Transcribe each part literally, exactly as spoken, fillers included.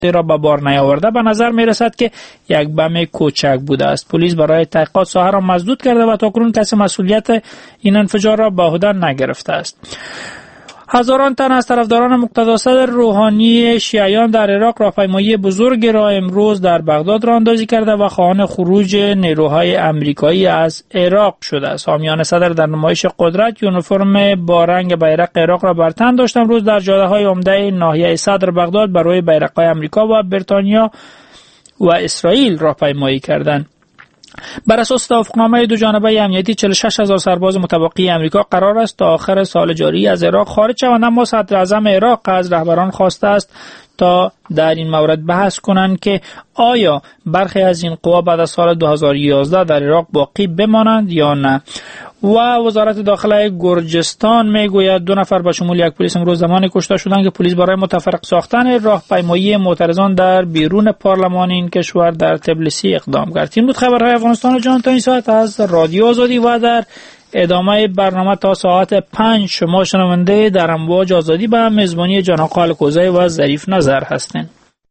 را به بار نیاورده به نظر می رسد که یک بم کوچک بوده است. پلیس برای تحقیقات ساحه را مسدود کرده و تاکنون کسی مسئولیت این انفجار را به عهده نگرفته است. هزاران تن از طرفداران مقتدا صدر روحانی شیعیان در عراق راهپیمایی بزرگی را امروز در بغداد راه اندازی کرده و خواهان خروج نیروهای امریکایی از عراق شده است. حامیان صدر در نمایش قدرت یونیفرم با رنگ بیرق عراق را بر تن داشت. امروز در جاده‌های عمده ناحیه صدر بغداد بر روی بیرق‌های آمریکا و بریتانیا و اسرائیل راهپیمایی کردند. بر اساس توافقنامه دو جانبه امنیتی چهل و شش هزار سرباز متبقی امریکا قرار است تا آخر سال جاری از عراق خارج شوند، اما صدر اعظم عراق از رهبران خواسته است تا در این مورد بحث کنند که آیا برخی از این قوا بعد از سال دو هزار و یازده در عراق باقی بمانند یا نه. و وزارت داخله گرجستان میگوید دو نفر به شمول یک پلیس امروز زمانی کشته شدند که پلیس برای متفرق ساختن راهپیمایی معترضان در بیرون پارلمان این کشور در تبلیسی اقدام کرد. این بود خبرهای افغانستان جان تا این ساعت از رادیو آزادی و در ادامه برنامه تا ساعت پنج شما شنونده در امواج آزادی به میزبانی جناب خالق کوزی و ظریف نظر هستین.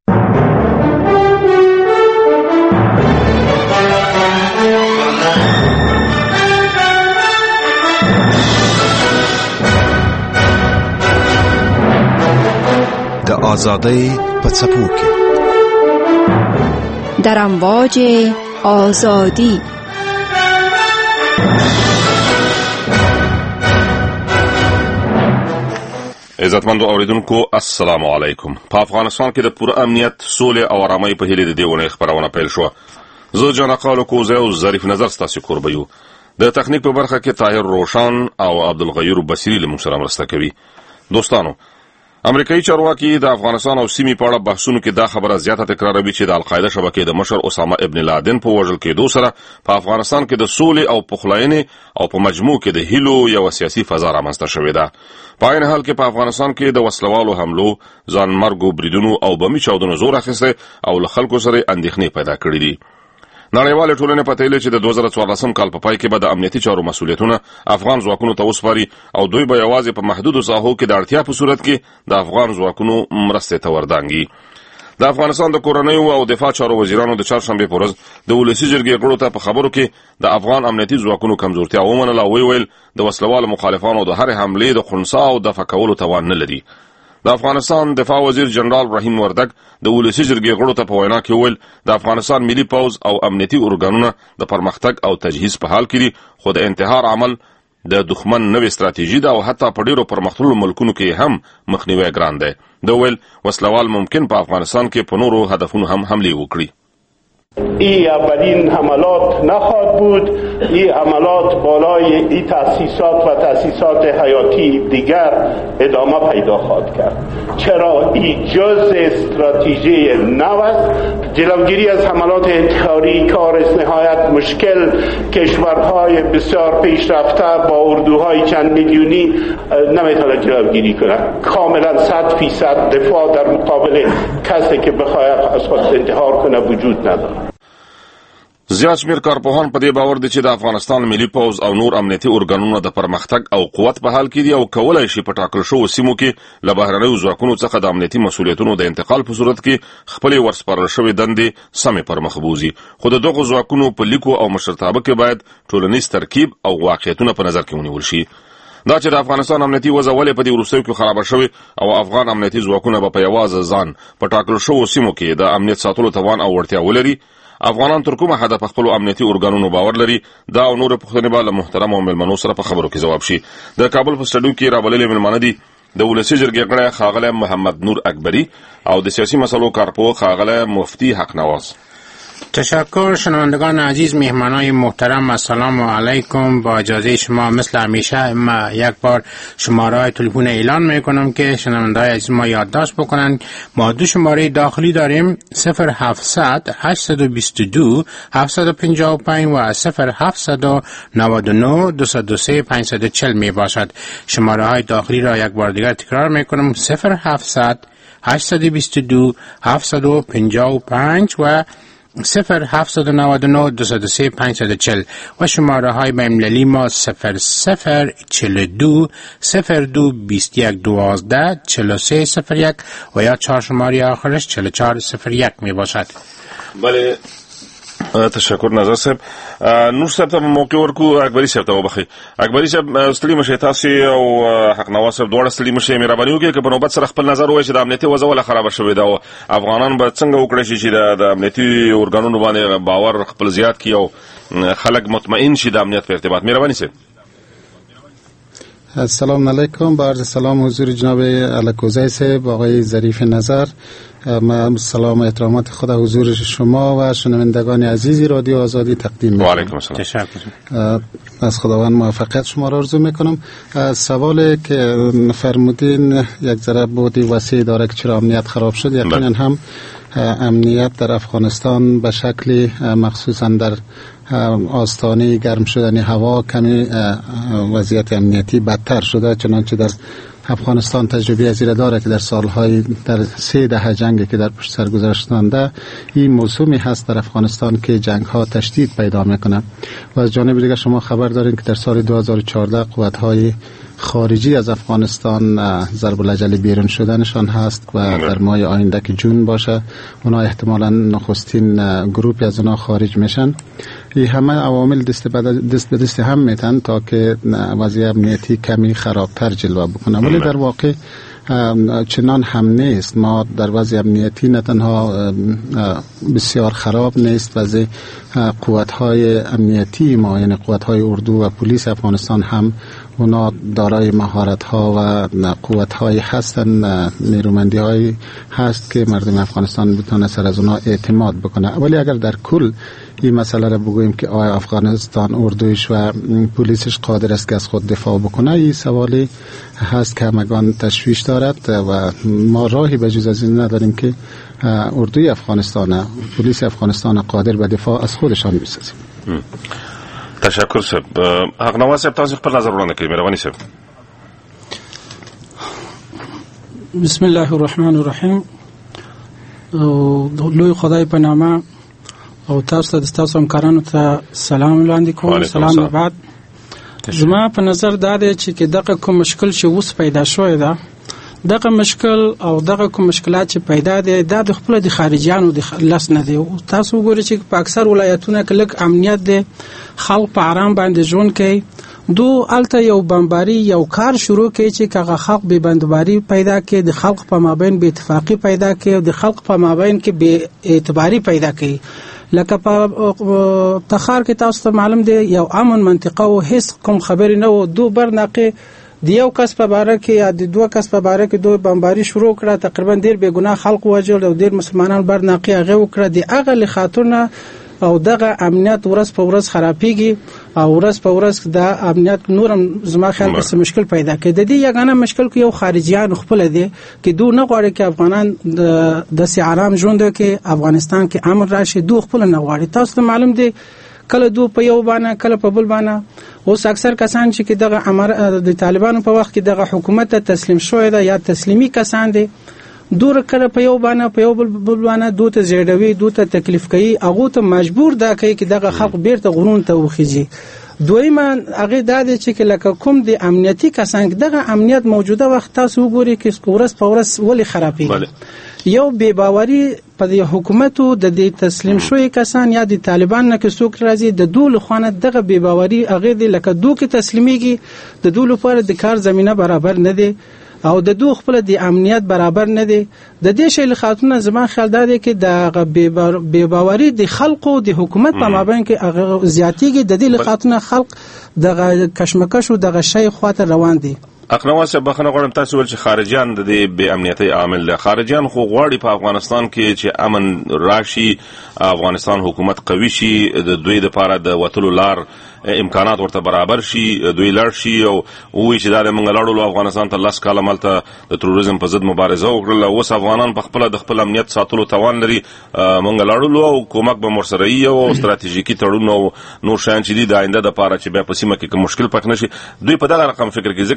د آزادۍ په څپو کې در امواج آزادی. عزتمندو اوریدونکو السلام علیکم. په افغانستان کې د پوره امنیت، سولې او آرامۍ په هیله د دې ونې خبرونه پیل شوه. زه جان خالق کوزی او ظریف نظر ستاسو کوربه یو. د تخنیک په برخه کې طاهر روشن او عبدالغیور بصری له موږ سره مرسته کوي. دوستانو، امریکایي چارواکي د افغانستان او سیمې په اړه بحثونو کې دا خبره زیاته تکراروي چې د القاعده شبکې د مشر اسامه ابن لادن په وژل کېدو سره په افغانستان کې د سولې او پخلاینې او په مجموع کې د هیلو یو سیاسي فضا رامنځته شوې ده. په عین حال کې په افغانستان کې د وسلوالو حملو، ځانمرګو بریدونو او بمي چاودنو زور اخیستی او له خلکو سره اندېښنې پیدا کړې دي. نړیواله ټولنه په تایید چې د دوه زره څوارلسم کال په پای کې به د امنیتي چارو مسؤلیتونه افغان ځواکونو ته وسپاري او دوی به یوازې په محدودو ساحو کې د اړتیا په صورت کې د افغان ځواکونو مرستې ته وردانګي. د افغانستان د کورنیو او دفاع چارو وزیرانو د چهارشنبې په ورځ د ولسي جرګې غړو ته په خبرو کې د افغان امنیتي ځواکونو کمزورتیا ومنله او ویل د وسلوالو مخالفانو د هرې حملې د خنثی او دفع کولو توان نه لري. د افغانستان دفاع وزیر جنرال رحیم وردګ د ولسي جرګې غړو ته په وینا کې وویل د افغانستان ملي پوځ او امنیتي ارګانونه د پرمختګ او تجهیز په حال کې دي، خو د انتحار عمل د دښمن نوې استراتیژي ده او حتی په ډیرو پرمختللو ملکونو کې هم مخنیوی ګران دی. د ویل وسلوال ممکن په افغانستان کې په نورو هدفونو هم حمله وکړي. این اولین حملات نخواهد بود. این حملات بالای این تأسیسات و تأسیسات حیاتی دیگر ادامه پیدا خواهد کرد. چرا این جزء استراتژی نو است. جلوگیری از حملات انتحاری کار است نهایت مشکل. کشورهای بسیار پیشرفته با اردوهای چند میلیونی نمیتونه جلوگیری کنند. کاملا صد فیصد دفاع در مقابل کسی که بخواهد از خود انتحار کنه وجود نداره. زیات شمیر کارپوهان په دې باور دي چې د افغانستان ملي پوځ او نور امنیتي ارګانونه د پرمختګ او قوت په حال کې دي او کولای شي په ټاکل شوو سیمو کې له بهرنیو ځواکونو څخه د امنیتي مسؤلیتونو د انتقال په صورت کې خپلې ورسپارل شوې دندې سمې پر مخ بوځي. خو د دغو ځواکونو په لیکو او مشرتابه کې باید ټولنیز ترکیب او واقعیتونه په نظر کې ونیول شي. دا چې د افغانستان امنیتي وضع ولې په دې وروستیو کې خرابه شوې او افغان امنیتي ځواکونه به په یوازې ځان په ټاکل شوو سیمو کې د امنیت ساتلو توان او وړتیا ولري، افغانان تر کومه حده په خپل امنیتي ارګانونو باور لري، دا او نور پوښتنې به له محترم مېلمنو سره په خبرو کې جواب شي. د کابل په سټډیو کې راوللې مېلمانه دي د ولسي جرګې غړی ښاغلی محمد نور اکبری او د سیاسي مسلو کارپوه ښاغلی مفتی حق نواز. تشکر. شنوندگان عزیز، مهمانای محترم، السلام علیکم. با اجازه شما مثل همیشه ما یک بار شماره تلفن اعلان میکنم که شنوندگان عزیز ما یادداشت بکنن. ما دو شماره داخلی داریم: صفر هفتصد هشتصد و بیست و دو هفتصد و پنجاه و پنج و صفر هفتصد و نود و نه دویست و سه پانصد و چهل می باشد. شماره های داخلی را یک بار دیگر تکرار میکنم: صفر هفتصد هشتصد و بیست و دو هفتصد و پنجاه و پنج و صفر هفت نود نه دو صد و سه پنجصد و چهل و شماره های بین‌المللی ما صفر صفر چهل و دو صفر دو بیست و یک دوازده چهل و سه صفر یک و یا چهار شماره آخرش چهل و چهار صفر یک می باشد. بله تشکر نظر صاحب. نور صاحب ته موقع ورکو، اکبري صاحب ته وبخي. اکبري صاحب ستړي مشه تاسو او حق نواز صاحب دواړه ستړي مشه مهرباني وکړئ که په نوبت سره خپل نظر ووایئ چې د امنیتي وضع ولې خرابه شوې ده او افغانان به څنګه وکړی شي چې د امنیتي ارګانونو باندې باور خپل زیات کړي او خلک مطمئن شي د امنیت په ارتباط. مهرباني صاحب. السلام علیکم. با عرض سلام حضور جناب الکوزی صاحب، آقای ظریف نظر، من سلام و احترامات خود حضور شما و شنوندگان عزیزی رادیو آزادی تقدیم می‌کنم. و علیکم السلام. تشکر. از خداوند موفقیت شما را آرزو میکنم. سوالی که فرمودین یک ذره بودی وسیع داره که چرا امنیت خراب شد. یقینا هم امنیت در افغانستان به شکلی مخصوصا در آستانه گرم شدن هوا کمی وضعیت امنیتی بدتر شده، چنانچه در افغانستان تجربه از این داره که در سالهای در سه دهه جنگی که در پشت سر گذاشتنده این موسمی هست در افغانستان که جنگ ها تشدید پیدا میکنه و از جانب دیگر شما خبر دارین که در سال دو هزار و چهارده قوت های خارجی از افغانستان ضرب العجل بیرون شدنشان هست و در ماه آینده که جون باشه اونا احتمالاً نخستین گروپی از اونا خارج میشن. این همه عوامل دست به دست هم میتن تا که وضعیت امنیتی کمی خرابتر جلوه بکنه، ولی در واقع چنان هم نیست. ما در وضع امنیتی نه تنها بسیار خراب نیست، وضع قوت‌های امنیتی ما یعنی قوت‌های اردو و پلیس افغانستان هم اونا دارای مهارت‌ها و قوت‌های هستن، نیرومندی‌هایی هست که مردم افغانستان بتونه سر از اونا اعتماد بکنه. ولی اگر در کل این مسئله را بگوییم که آیا افغانستان اردویش و پلیسش قادر است که از خود دفاع بکنه، این سوالی هست که همگان تشویش دارد و ما راهی بجز از این نداریم که اردوی افغانستان پلیس افغانستان قادر به دفاع از خودشان بسازیم. تشکر صاحب. حق نواز صاحب تاسو خپل نظر وړاندې کړئ. مهرباني صاحب. بسم الله الرحمن الرحیم. لوی خدای په نامه او تاسو ته تاسو همکارانو ته سلام وړاندې کوم. سلام بعد. زما په نظر دا دی چې دغه کوم مشکل چې اوس پیدا شوی ده، دغه مشکل او دغه کوم مشکلات چې پیدا دي دا د خپل د خارجيانو د لاس نه دي. تاسو وګورئ چې په اکثر ولایتونو کې لږ امنیت دی، خلک په آرام باندې ژوند کوي. دو الته یو بمباری یو کار شروع کوي چې هغه خلک به بندباری پیدا کوي، د خلک په مابین به اتفاقی پیدا کوي، د خلک په مابین کې به اعتباری پیدا کوي. لکه په تخار کې تاسو ته معلوم دی یو امن منطقه او هیڅ کوم خبري نه و. دو برناقه د یو کس په باره کې یا د دوه کس په باره کې دوی بمباری شروع کړه، تقریبا ډیر بے ګناه خلک وژل او ډیر مسلمانان برناقه هغه وکړه. د هغه لخاتونه او دغه امنیت ورځ په ورځ خرابېږي او ورځ په ورځ د امنیت نورم زما خیال په مشکل پیدا کوي. د دې یګانه مشکل کې یو خارجيان خپل دي چې دوی نه غواړي چې افغانان د سي آرام ژوند کې افغانستان کې امن راشي، دوی خپل نه غواړي. تاسو ته معلوم دی کله دو په یو باندې کله په بل باندې. اوس اکثر کسان چې دغه امر د طالبانو په وخت کې دغه حکومت ته تسلیم شوی ده یا تسلیمي کسان دي، دور کله په یو باندې په یو بل باندې دوی ته زیړوي، دوی ته تکلیف کوي، هغه ته مجبور ده کوي چې دغه خلق بیرته غرون ته وخیږي. دویمه هغه د دې چې لکه کوم د امنیتي کسان دغه امنیت موجوده وخت تاسو وګورئ چې ورځ په ورځ ولې خرابېږي. یو بے باوري په حکومتو د دې تسلیم شوی کسان یا د طالبان نه کې څوک راځي د دوه لخوانه دغه بے باوري هغه د لکه دوه کې تسلیميږي، د دوه لپاره د کار زمينه برابر نه دي او د دوه خپل د امنیت برابر نه دي. د دې شی لخاتونه زما خیال دا دی چې د بے باوري د خلقو د حکومت په مابین کې هغه زیاتیږي. د دې لخاتونه خلق د کشمکش او د شی خاطر روان دي. اقنواس صاحب بخنه غواړم تاسو ول چې خارجيان د دې بې امنیتي عامل دي. خارجيان خو غواړي په افغانستان کې چې امن راشي، افغانستان حکومت قوي شي، د دوی لپاره د وټلو لار امکانات ورته برابر شي، دوی لړ شي او وی چې دا موږ لاړو افغانستان ته لاس کاله ملته د تروریزم په ضد مبارزه وکړه. اوس افغانان په خپل د خپل امنیت ساتلو توان لري، موږ لاړو او کومک به مرسري او استراتیژیکي تړون او نور شان چې دي د آینده لپاره چې به په سیمه کې کوم مشکل پک نشي. دوی په دغه رقم فکر کوي ځکه دوی نشي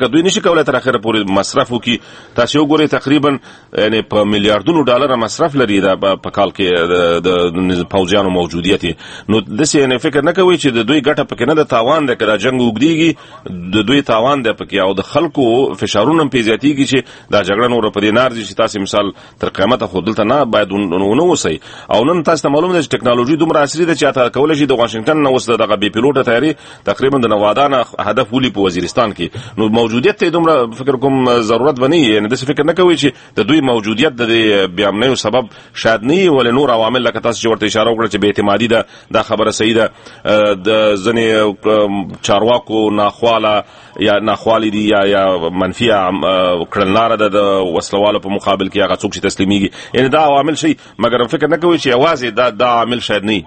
کولای تر اخره پورې مصرف وکړي. تاسو وګورئ تقریبا یعنی په میلیارډونو ډالر مصرف لري دا په کال کې د پوځیانو موجودیت. نو داسې یعنی فکر نه کوي چې د دوی ګټه پکې نه ده، تاوان ده که دا جنګ اوږدېږي د دوی تاوان ده پکې، او د خلکو فشارونه هم پې زیاتېږي چې دا جګړه نوره په دې نار ځي چې تاسې مثال تر قیامته خو دلته نه باید ونه اوسئ. او نن تاسو ته معلومه ده چې ټکنالوژي دومره عصري ده چې حتی کولی شي د واشنګټن نه اوس دغه بې پیلوټه طیارې تقریبا د نوادا نه هدف ولي په وزیرستان کې. نو موجودیت ته دومره فکر کوم ضرورت به نه وي، یعنې داسې فکر نه کوي چې د دوی موجودیت د بې امنیو سبب شاید نه وي، ولې نور عوامل لکه تاسو چې ورته اشاره وکړه چې بې اعتمادي ده، دا خبره صحیح ده، د ځینې چارواکو ناخواله یا ناخوالي دي یا یا منفي کړنلاره ده د وسلوالو په مقابل کې هغه څوک چې تسلیمیږي، یعنې دا عوامل شي، مګر فکر نه کوي چې یوازې دا دا عامل شاید نه.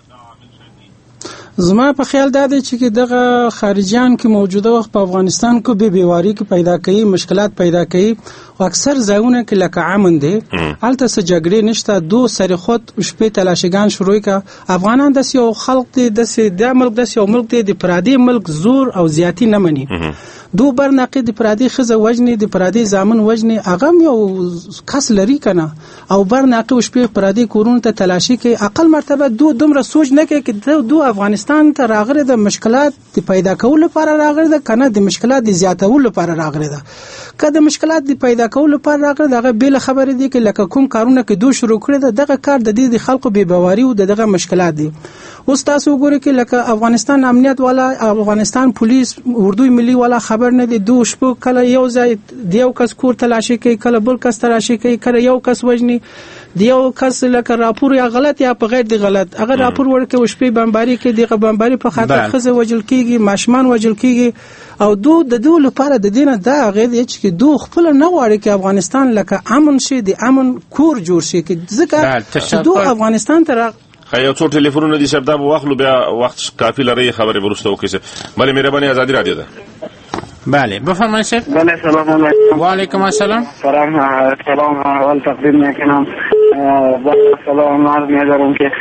زما په خیال دا دی چې دغه خارجيان کې موجوده وخت په افغانستان کې به بیواری کې پیدا کوي، مشکلات پیدا کوي، او اکثر ځایونه کې لکه امن دي هلته څه جګړې نشته، دو سر خود شپې تلاشیګان شروع کا. افغانان د یو خلق دي، د د ملک د یو ملک دي، د پرادي ملک زور او زیاتی نه مني. دو برناقې د پرادي خزه وجني، د پرادي زامن وجني، هغه یو کس لري کنه، او برناقې شپې پرادي کورونه ته تلاشي کوي. اقل مرتبه دو دومره سوچ نه کوي چې دو افغانستان ته راغره د مشکلات د پیدا کولو لپاره راغره ده کنه د مشکلات د زیاتولو لپاره راغره ده. که د مشکلات د پیدا کولو لپاره راغره دغه بل خبره دي چې لکه کوم کارونه کې دو شروع کړی ده، دغه کار د دې د خلکو بې باوري او دغه مشکلات دي. اوس تاسو وګورئ چې لکه افغانستان امنیت والا، افغانستان پولیس، اردو ملي والا خبر نه دي، دو شپو کله یو ځای دیو کس کور تلاشي کوي، کله بل کس تلاشي کوي، کله یو کس وجني، دیو کس لکه راپور یا غلط یا په غیر دی غلط هغه راپور ورکوي، شپې بمباري کوي، دغه بمباري په خاطر خزه وجل کیږي، ماشمان وجل کیږي. او دو د دو لپاره د دینه دا غیر چې دو خپل نه غواړي چې افغانستان لکه امن شي، د امن کور جوړ شي، ځکه چې دو افغانستان ته یو څو ټلیفونونه دي صاحب دا به واخلو، بیا وخت کافي لري خبرې وروسته وکړئ. بله مهرباني ازادي رادیو ده. بله بفرمایید شیخ. بله سلام علیکم. و علیکم السلام. سلام سلام اول تقدیم میکنم. با سلام عرض می‌دارم که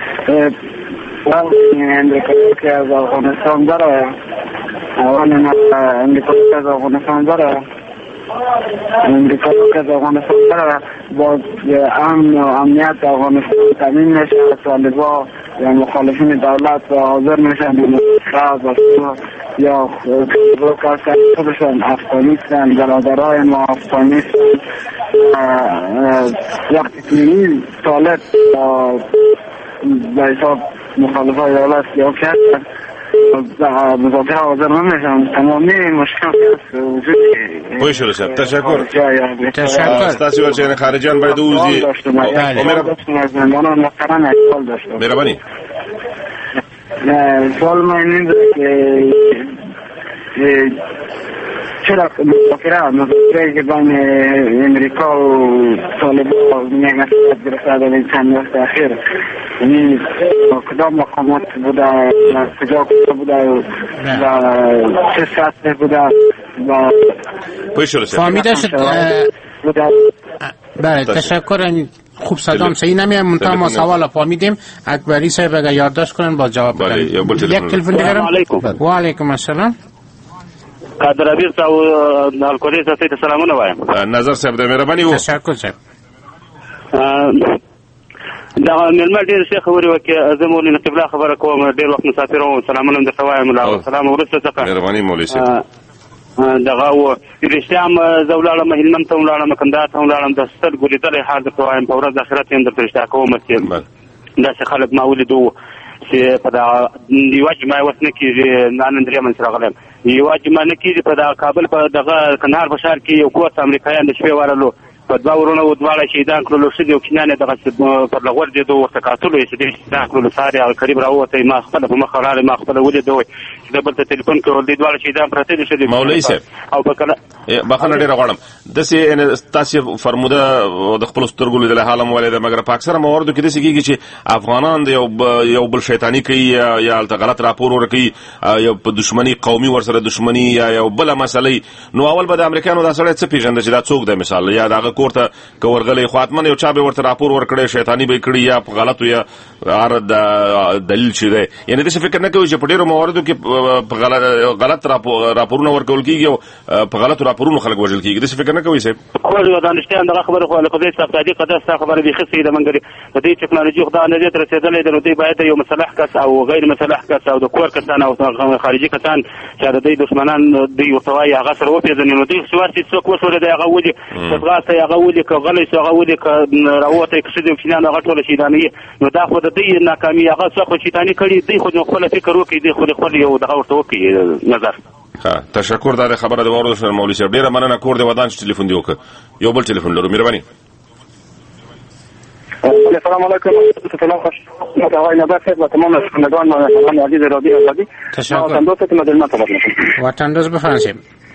امریکا که از افغانستان داره، اول امریکا که از افغانستان داره امریکا که از افغانستان داره با امن و امنیت افغانستان تامین نشه، طالبا یا مخالفین دولت حاضر میشن یا یا کار خودشان افغانستان برادرای ما افغانستان وقتی که این طالب به حساب مخالفای دولت یا کرد مذاکره حاضر نمیشن، تمامی مشکل وجود پوه شده صاحب. تشکر تشکر. تاسو ورچه خارجیان باید اوزی مهربانی. سوال من این که چرا مذاکره مذاکره که بین امریکا و طالبان نگهداری برسد در این چند وقت اخیر، یعنی کدام مقامات بوده، کجا کجا بوده و چه سطح بوده و فهمیده شد. بله تشکر. خوب صدام صحیح نمیاد، منتها ما سوال فهمیدیم. اکبری صاحب اگر یادداشت کنن با جواب بدن. یک تلفن دیگرم. و علیکم السلام. قادر ابیر تاسو د الکولي ته سلامونه وایم. نظر صاحب د مهرباني وو. تشکر صاحب. دا ملمه ډیر ښه خبرې وکړه. زه مولوي نقیب الله خبره کوم، ډیر وخت مسافر وم، سلامونه درته وایم. الله سلام ورسته څخه مهرباني مولوي صاحب. دغه و رښتیا هم زه ولاړم هلمند ته ولاړم، کندهار ته ولاړم، د سترګو لیدلی حال درته وایم. په ورځ د آخرت یم درته رښتیا کوم چې داسې خلک ما ولیدو چې په دغه یوه جمعه اوس نه کېږي، نن درېیمه چې راغلی یم، یوه جمعه نه کېږي په دغه کابل په دغه کندهار په ښار کې یو کور ته امریکایان د شپې ورغلو، په دوه ورونه و دواړه شهیدان کړلو، ښځې او کینیان یې دغسې پر لغورځېدو، ورته کاتلو یې چې ډېر شهیدان کړلو. سهار یې قریب راووتی، ما خپله په مخه راغی، ما خپله ولیدو چې د بل ته تلیفون کول، دوی دواړه شهیدان پراته دي ښځې. مولوي صاحب او په کله بخښنه ډېره غواړم، داسې تاسې فرموده د خپلو سترګو لیدلی حال هم ولیده، مګر په اکثره مواردو کې داسې کېږي چې افغانان د یو بل شیطاني کوي یا هلته غلط راپور ورکوي، یو په دښمني قومي ورسره دښمني یا یو بله مسئله. نو اول به د امریکایانو دا سړی څه پېژنده چې دا څوک دی مثال، یا د هغه کوړه کورغلې خاطمن یو چا به ورته راپور ورکړي شیطانی به کړی یا غلط یا ار د دلیل شي دی یعنی د فکر نه کوي چې په ډیرو مواردو کې غلط راپورونه ورکول کیږي او په غلط راپورونو خلک وژل کیږي د فکر نه کوي سه خو دا نشته دا خبره خو له قضیه صادقه قضیه خبره به خصي د منګري د دې ټکنالوژي خدای نه دې تر رسیدلې د دوی باید یو مصالح کس او غیر مصالح کس او د کور کسان او خارجي کسان چې د دې دشمنان د یو توای هغه سره وپیژني نو دوی سواسي څوک وسوله د هغه ودی دغه هغه ودی کغلې هغه ودی ک راوته کښې د فینان هغه ټول شي دانې نو دا خو د دې ناکامي هغه څه شیطانی کړي دی خو خپل فکر وکړي دی خو خپل یو دغه ورته وکړي نظر ها تشکر دا خبره د ورو سره مولوی صاحب ډیره مننه کور دی ودان چې ټلیفون دی وک یو بل ټلیفون لرو مهرباني السلام علیکم سلام خوش متوای نبات و تمام شنوندگان و همراهان عزیز رادیو آزادی تشکر وطندوست مدرنا طلب می‌کنم وطندوست بفرمایید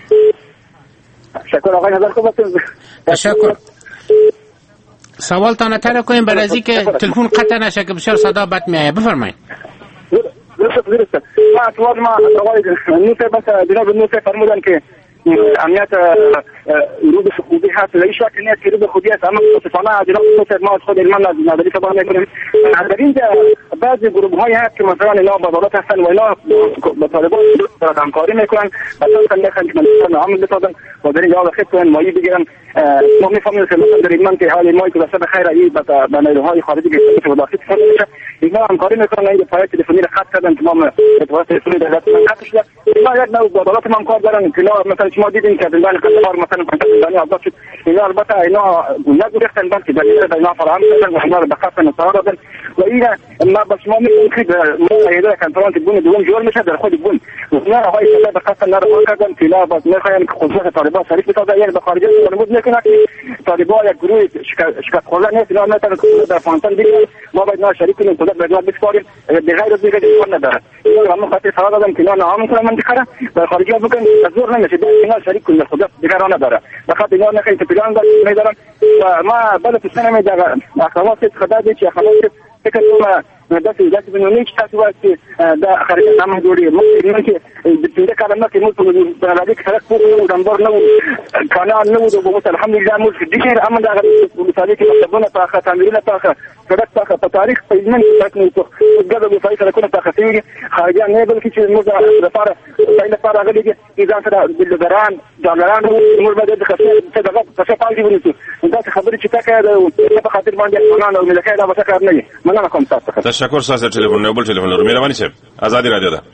تشکر آقای نظر خوب هستید تشکر سوال تان تر کنیم برای از اینکه تلفن قطع نشه که بسیار صدا بد میاد بفرمایید درست درست ما سوال ما آقای نوته بس جناب نوته فرمودن که امنیت روز خوبی هست لی شک نیست که روز خوبی هست اما متاسفانه جناب نوته ما از خود علمان نداری تباه میکنیم در اینجا بعضی گروه های هست که مثلا اینا با دولت هستن و اینا با طالبان همکاری میکنن مثلا میخوان که من عامل بسازن و در اینجا خیلی کنن مایی بگیرن ما میفهمیم که مثلا در ایمان که حال مایی که بسته بخیر ای به نیروهای خارجی که مداخل کنن اینا همکاری میکنن این پای تلفنی را خط کردن تمام اطلاعات تلفنی در دست خط شده اینا یک نوع با دولت هم کار دارن که مثلا شما دیدین که زندان قطار مثلا پنجاه آزاد شد اینا البته اینا نگرفتن بلکه دلیل در اینا فراهم کردن و اینا را به خط نصار دادن و اینا ما با شما میگیم که ما ایده کنترل بون دوم جور میشه در خود بون اینا را های شده به خط نرفع کردن که اینا باز میخواین که قدرت طالبان شریک بسازه یک به خارجی نمود میکنه که طالبان یک گروه شکست خورده نیست اینا میتونن در افغانستان دیگه ما باید اینا شریک کنیم قدرت به اینا بسپاریم به غیر از دیگه دیگه نداره اینا هم خاطر سوال دادم که اینا نام کنن منطقه را به خارجی ها بکنن زور نمیشه اینا شریک کنیم قدرت دیگه را نداره بخاطر اینا نخواهی تپیدان دارن میدارن و ما بله پسنه میدارن اخوات خدادی چه اخوات فکر کنم داسې داسې بنونی چې تاسو وایئ چې دا خارجي نامه جوړېږي موږ چې د پنځه کاله مخکې موږ په راډیو کې سړک پورې وو ډمبر نه وو کانال نه وو د اوبو الحمدلله موږ ډېر امن دغه ولسوالۍ کې مکتبونه پاخه تعمیرونه پاخه سړک پاخه په تاریخ په علمي سړک نه وو ګډه ولسوالۍ سړکونه پاخه شوي دي خارجیان نه بلکې چې موږ لپاره ځای لپاره راغلي دي ځان سره بلډران جانران موږ باید د خپل څه دغه څه پالي ونیسو داسې خبرې چې تاکه د په خاطر باندې افغانان او ملکای دا به کار نه وي مننه کوم تاسو تشکر ساسه ټلیفون نه بل ټلیفون لرو مهرباني صاحب آزادی رادیو ده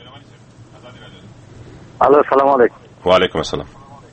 الو السلام علیکم وعلیکم السلام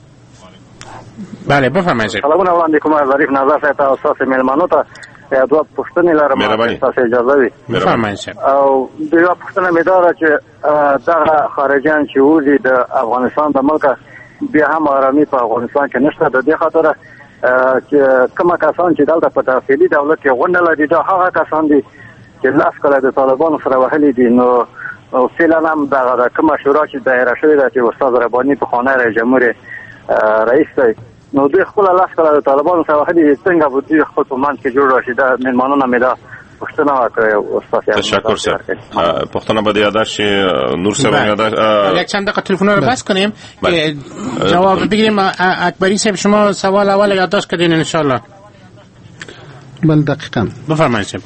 بله بفرمایئ سلامونه وړاندې کوم ظریف نظر صاحب او تاسو مېلمانو ته دوه پوښتنې لرم تاسو اجازه وي بفرمایئ او دوه پوښتنه مې دا چې دا خارجيان چې وځي د افغانستان د ملک بیا هم آرامي په افغانستان کې نشته د دې خاطر چې کومه کسان چې دلته په داخلي دولت کې غونډه لري دا هغه کسان دي چې لاس کله د طالبانو سره وهلي دي نو فعلا هم دغه کومه شورا چې دایره شوې ده چې استاد رباني په خانه رئیس جمهور رئیس دی نو دوی خپل لاس کله د طالبانو سره وهلي دي څنګه به دوی خپل په منځ کې جوړ راشي دا مېلمانونه مې دا پوښتنه وکړه استاد تشکر صاحب پښتنه به یاداش نور صاحب یاداش یک چند دقیقه تلفن رو بس کنیم که جواب بگیریم اکبری صاحب شما سوال اول یادداشت کردین ان شاء الله بله دقیقاً بفرمایید صاحب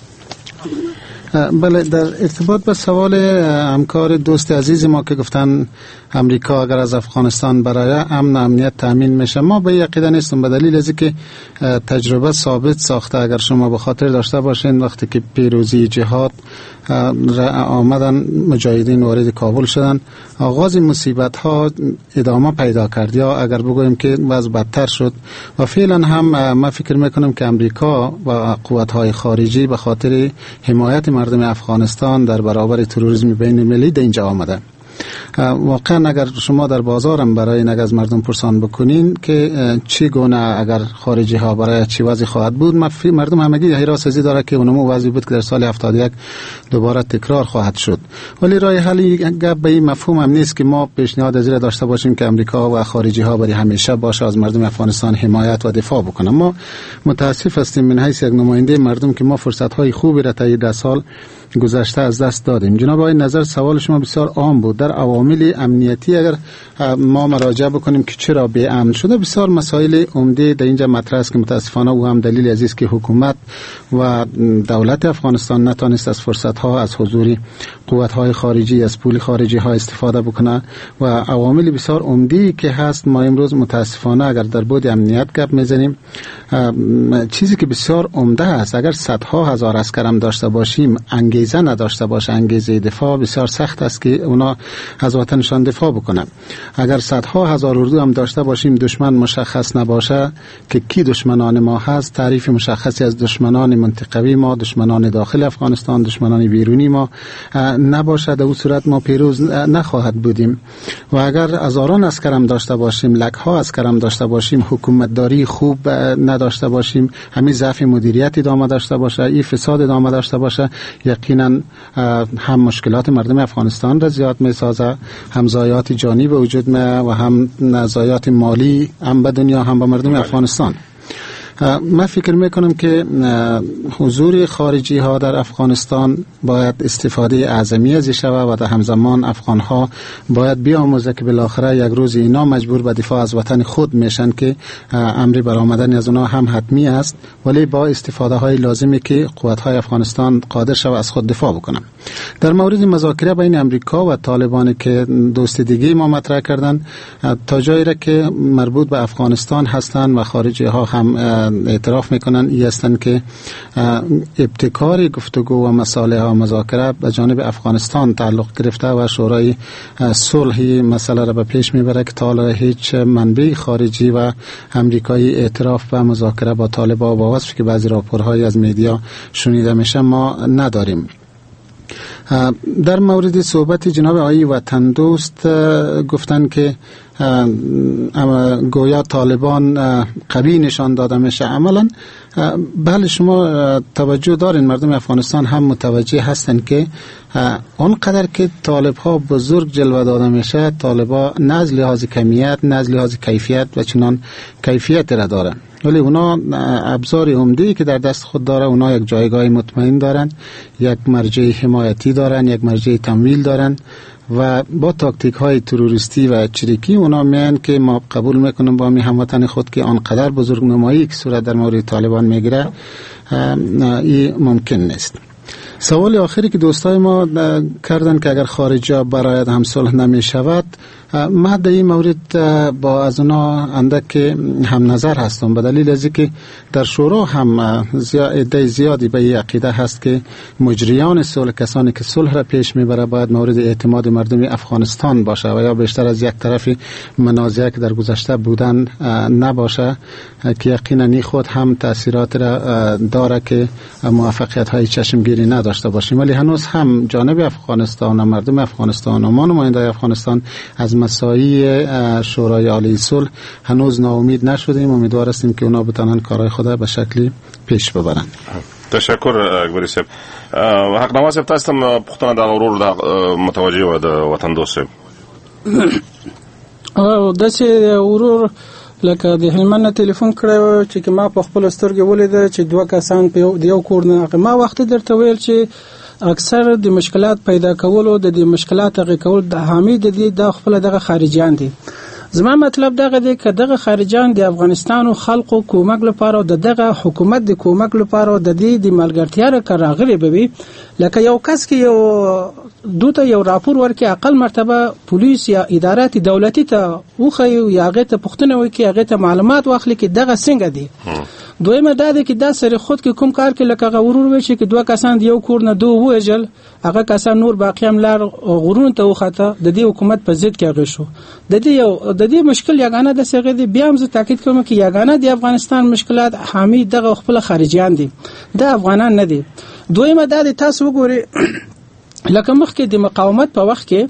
بله در ارتباط به سوال همکار دوست عزیز ما که گفتن امریکا اگر از افغانستان برای امن و امنیت تامین میشه ما به عقیده نیستم به دلیل از اینکه تجربه ثابت ساخته اگر شما به خاطر داشته باشین وقتی که پیروزی جهاد آمدن مجاهدین وارد کابل شدن آغاز مصیبت ها ادامه پیدا کرد یا اگر بگوییم که وضع بدتر شد و فعلا هم ما فکر میکنم که امریکا و قوات های خارجی به خاطر حمایت مردم افغانستان در برابر تروریسم بین المللی در اینجا آمده. واقعا اگر شما در بازارم برای نگ از مردم پرسان بکنین که چی گونه اگر خارجی ها برای چی وضع خواهد بود مردم همگی حراستی داره که اونمو وضعی بود که در سال هفتاد و یک دوباره تکرار خواهد شد ولی راه حلی گپ به این مفهوم هم نیست که ما پیشنهاد ازیر داشته باشیم که امریکا و خارجی ها برای همیشه باشه از مردم افغانستان حمایت و دفاع بکنن. ما متاسف هستیم من حیث یک نماینده مردم که ما فرصت های خوبی را تا این سال گذشته از دست دادیم. جناب آقای نظر، سوال شما بسیار عام بود. در عوامل امنیتی اگر ما مراجعه بکنیم که چرا بی امن شده، بسیار مسائل عمده در اینجا مطرح است که متاسفانه او هم دلیل عزیز که حکومت و دولت افغانستان نتانست از فرصت ها، از حضور قوت های خارجی، از پول خارجی ها استفاده بکنه و عوامل بسیار عمده که هست. ما امروز متاسفانه اگر در بود امنیت گپ میزنیم، چیزی که بسیار عمده است، اگر صدها هزار عسکر داشته باشیم، انگیزه نداشته باشه، انگیزه دفاع، بسیار سخت است که اونا از وطنشان دفاع بکنن. اگر صدها هزار اردو هم داشته باشیم، دشمن مشخص نباشه که کی دشمنان ما هست، تعریف مشخصی از دشمنان منطقوی ما، دشمنان داخل افغانستان، دشمنان بیرونی ما نباشه، در اون صورت ما پیروز نخواهد بودیم. و اگر هزاران عسکر هم داشته باشیم، لکها عسکر هم داشته باشیم، حکومتداری خوب نداشته باشیم، همین ضعف مدیریت ادامه داشته باشه، این فساد ادامه داشته باشه، یقینا هم مشکلات مردم افغانستان را زیاد میسازه، هم ضایعات جانی به وجود می و هم ضایعات مالی هم به دنیا هم به مردم افغانستان. من فکر میکنم که حضور خارجی ها در افغانستان باید استفاده اعظمی ازش شود و در همزمان افغان ها باید بیاموزه که بالاخره یک روز اینا مجبور به دفاع از وطن خود میشن که امر برآمدن از اونا هم حتمی است، ولی با استفاده های لازمی که قوت های افغانستان قادر شود از خود دفاع بکنن. در مورد مذاکره بین امریکا و طالبان که دوست دیگه ما مطرح کردن، تا جایی را که مربوط به افغانستان هستند و خارجی ها هم اعتراف میکنن ای هستند که ابتکار گفتگو و مسائل و مذاکره به جانب افغانستان تعلق گرفته و شورای صلح مسئله را به پیش میبره که تا حالا هیچ منبع خارجی و امریکایی اعتراف به مذاکره با طالبان با وصفی که بعضی راپورهای از میدیا شنیده میشه ما نداریم. در مورد صحبت جناب آقای وطن دوست گفتن که گویا طالبان قوی نشان داده میشه. عملا بله، شما توجه دارین، مردم افغانستان هم متوجه هستن که اونقدر که طالب ها بزرگ جلوه داده میشه، طالب ها نه از لحاظ کمیت نه از لحاظ کیفیت و چنان کیفیت را دارن، ولی اونا ابزار عمده‌ای که در دست خود داره، اونا یک جایگاه مطمئن دارن، یک مرجع حمایتی دارن، یک مرجع تمویل دارن و با تاکتیک های تروریستی و چریکی اونا میان که ما قبول میکنم با می هموطن خود که آنقدر بزرگ نمایی که صورت در مورد طالبان میگیره این ممکن نیست. سوال آخری که دوستای ما کردن که اگر خارجی ها برای هم صلح نمی شود، من در این مورد با از اونا اندک هم نظر هستم، به دلیل از اینکه در شورا هم عده زیادی به این عقیده هست که مجریان صلح، کسانی که صلح را پیش میبره، باید مورد اعتماد مردم افغانستان باشه و یا بیشتر از یک طرف منازعه که در گذشته بودن نباشه، که یقینا این خود هم تاثیرات را داره که موفقیت های چشمگیری نداشته باشیم. ولی هنوز هم جانب افغانستان و مردم افغانستان و ما نماینده افغانستان از مساعی شورای عالی صلح هنوز ناامید نشدیم. امیدوار هستیم که اونا بتونن کارهای خود به شکلی پیش ببرن. تشکر اکبری صاحب. حق نواز صاحب، تاسو هم پوښتنه د اورور د متوجه و د وطن دوست صاحب. او داسې اورور لکه د هلمند ټلیفون کړی چې ما په خپل سترګې ولیده چې دوه کسان په یو کور نه، ما وخت درته ویل چې اکثر د مشکلات پیدا کولو د دې مشکلات هغه کول د حمید دي د خپل دغه خارجيان دي. زما مطلب دغه دی که دغه خارجيان د افغانستان او خلکو کومک لپاره او دغه حکومت د کومک لپاره د دې د ملګرتیا را راغلي به لکه یو کس کې یو دوته یو راپور ورکي اقل مرتبه پولیس یا ادارات دولتي ته وخی یا هغه ته پوښتنه وکړي، هغه ته معلومات واخلي چې دغه څنګه دي. دویمه دا ده چې دا سره خود کې کوم کار کې لکه غرور وي چې دوه کسان یو کور نه دوه وژل، هغه کسان نور باقی هم لار غرور ته وخته د دې حکومت په ضد کې هغه شو. د دې یو د دې مشکل یګانه د څنګه دی، بیا هم زه تاکید کوم چې یګانه د افغانستان مشکلات حامی دغه خپل خارجيان دي، د افغانان نه دي. دویمه دا د تاسو وګورئ لکه مخکې د مقاومت په وخت کې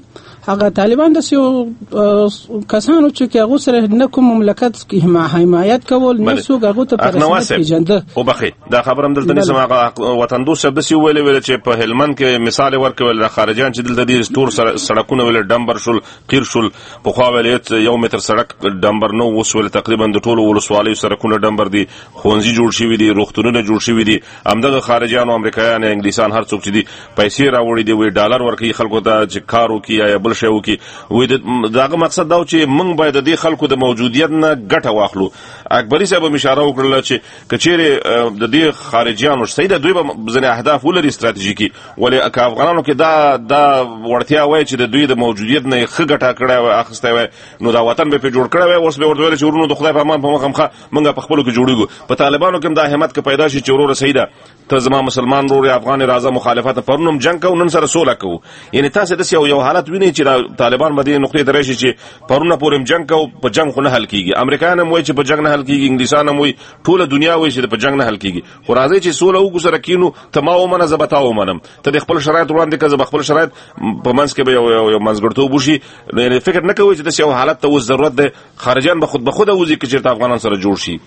هغه طالبان د سیو کسانو چې هغه سره نه کوم مملکت حمایت کول نه څوک هغه ته پرسنت پیژنده او بخي دا خبرم دلته نسم هغه وطن دوست شب د سی ویل ویل چې په هلمند کې مثال ورکول خارجيان چې دلته دي ستور سړکونه ویل ډمبر شول قیر شول په خو ویلت یو متر سړک ډمبر نو وسول تقریبا د ټولو ولسوالۍ سړکونه ډمبر دي خونځي جوړ شوی دي روغتونونه جوړ شوی دي همدغه خارجيان او امریکایان انګلیسان هر څوک چې دي پیسې راوړي دي وی ډالر ورکي خلکو ته چې کارو کې یا بل شی وکي وی دغه مقصد دا چې موږ باید د خلکو د موجودیت نه ګټه واخلو. اکبری صاحب اشاره وکړه چې کچېره د دې خارجيانو سیده دوی به ځنه اهداف ولري ستراتیژیکي ولې افغانانو کې دا دا ورتیا وای چې د دوی د موجودیت نه ښه ګټه کړه او اخسته وای نو دا وطن به په جوړ کړه وای اوس به ورته ویل چې ورونو د خدای په امان په مخه موږ په خپل کې جوړیږو. په طالبانو کې دا همت کې پیدا شي چې ورور سیده ته زما مسلمان ورور افغان راځه مخالفت پرونم جنگ کو نن سره سوله کو. یعنی تاسو د یو یو حالت ویني چې طالبان باندې نقطې درشي چې پرونه پورم جنگ کو په جنگ خو نه حل کیږي. امریکایان هم وایي چې په جنگ نه حل کیږي انګلیسان هم وایي ټوله دنیا وایي چې په جنگ نه حل کیږي. خو راځي چې سوله وګ سره کینو تمام منه زبتاو منم ته د خپل شرایط وړاندې کزه خپل شرایط په منځ کې به یو یو منځګړتوب وشي. یعنی فکر نه کوي چې د یو حالت ته ضرورت ده خارجيان به خود به خود اوځي چې افغانان سره جوړ شي.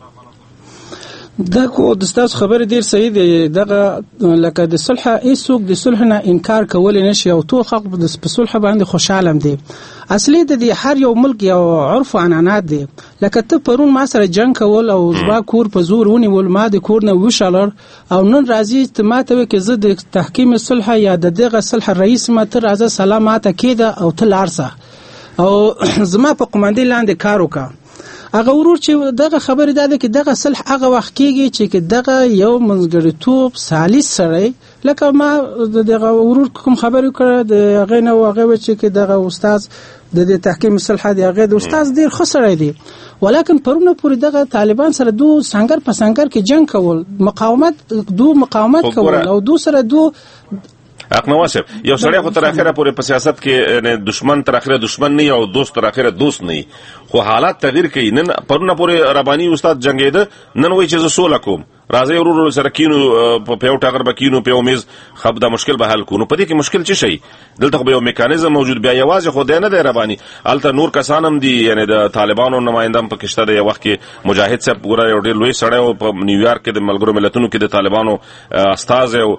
دا کو د تاسو خبره ډیر صحیح دی. دغه لکه د صلح ایسوک د صلح نه انکار کول نشي او ټول خلک د صلح باندې خوشاله دي. اصلي د هر یو ملک یو عرف او عنعنات دي. لکه ته پرون ما سره جنگ کول او زما کور په زور ونیول ما د کور نه وشالر او نن راځي ته ماته کې زه د تحکیم صلح یا د دغه صلح رئیس ما ته راځه سلاماته کېده او ته لارسه او زما په قومندې لاندې کار وکړه. هغه ورور چې دغه خبره ده چې دغه صلح هغه وخت کېږي چې دغه یو منځګړیتوب سالس سره لکه ما دغه ورور کوم خبرې کړه د هغه نه هغه چې دغه استاد د تحکیم صلح دی هغه د استاد ډیر خسرې دی ولیکن پرونه پوری دغه طالبان سره دو څنګه په څنګه کې جنگ کول مقاومت دو مقاومت کول او دو سره دو اقنواسب یو سړی خو تر اخره پورې په سیاست کې دشمن تر اخره دشمن نه او دوست تر اخره دوست نه خو حالات تغییر کوي. نن پرونه پورې ربانی استاد جنگیده نن وایي چې زه سوله کوم راځي ورور سره کینو په یو ټاګر بکینو په میز خب دا مشکل به حل کو. نو پدې کې مشکل څه شي دلته به یو میکانیزم موجود بیا یوازې خو دی نه دی ربانی الته نور کسان هم دي. یعنی د طالبانو نمائندم په کشته د یو وخت کې مجاهد صاحب ګوره یو ډېر لوی سړی او په نیویارک کې د ملګرو ملتونو کې د طالبانو استاد او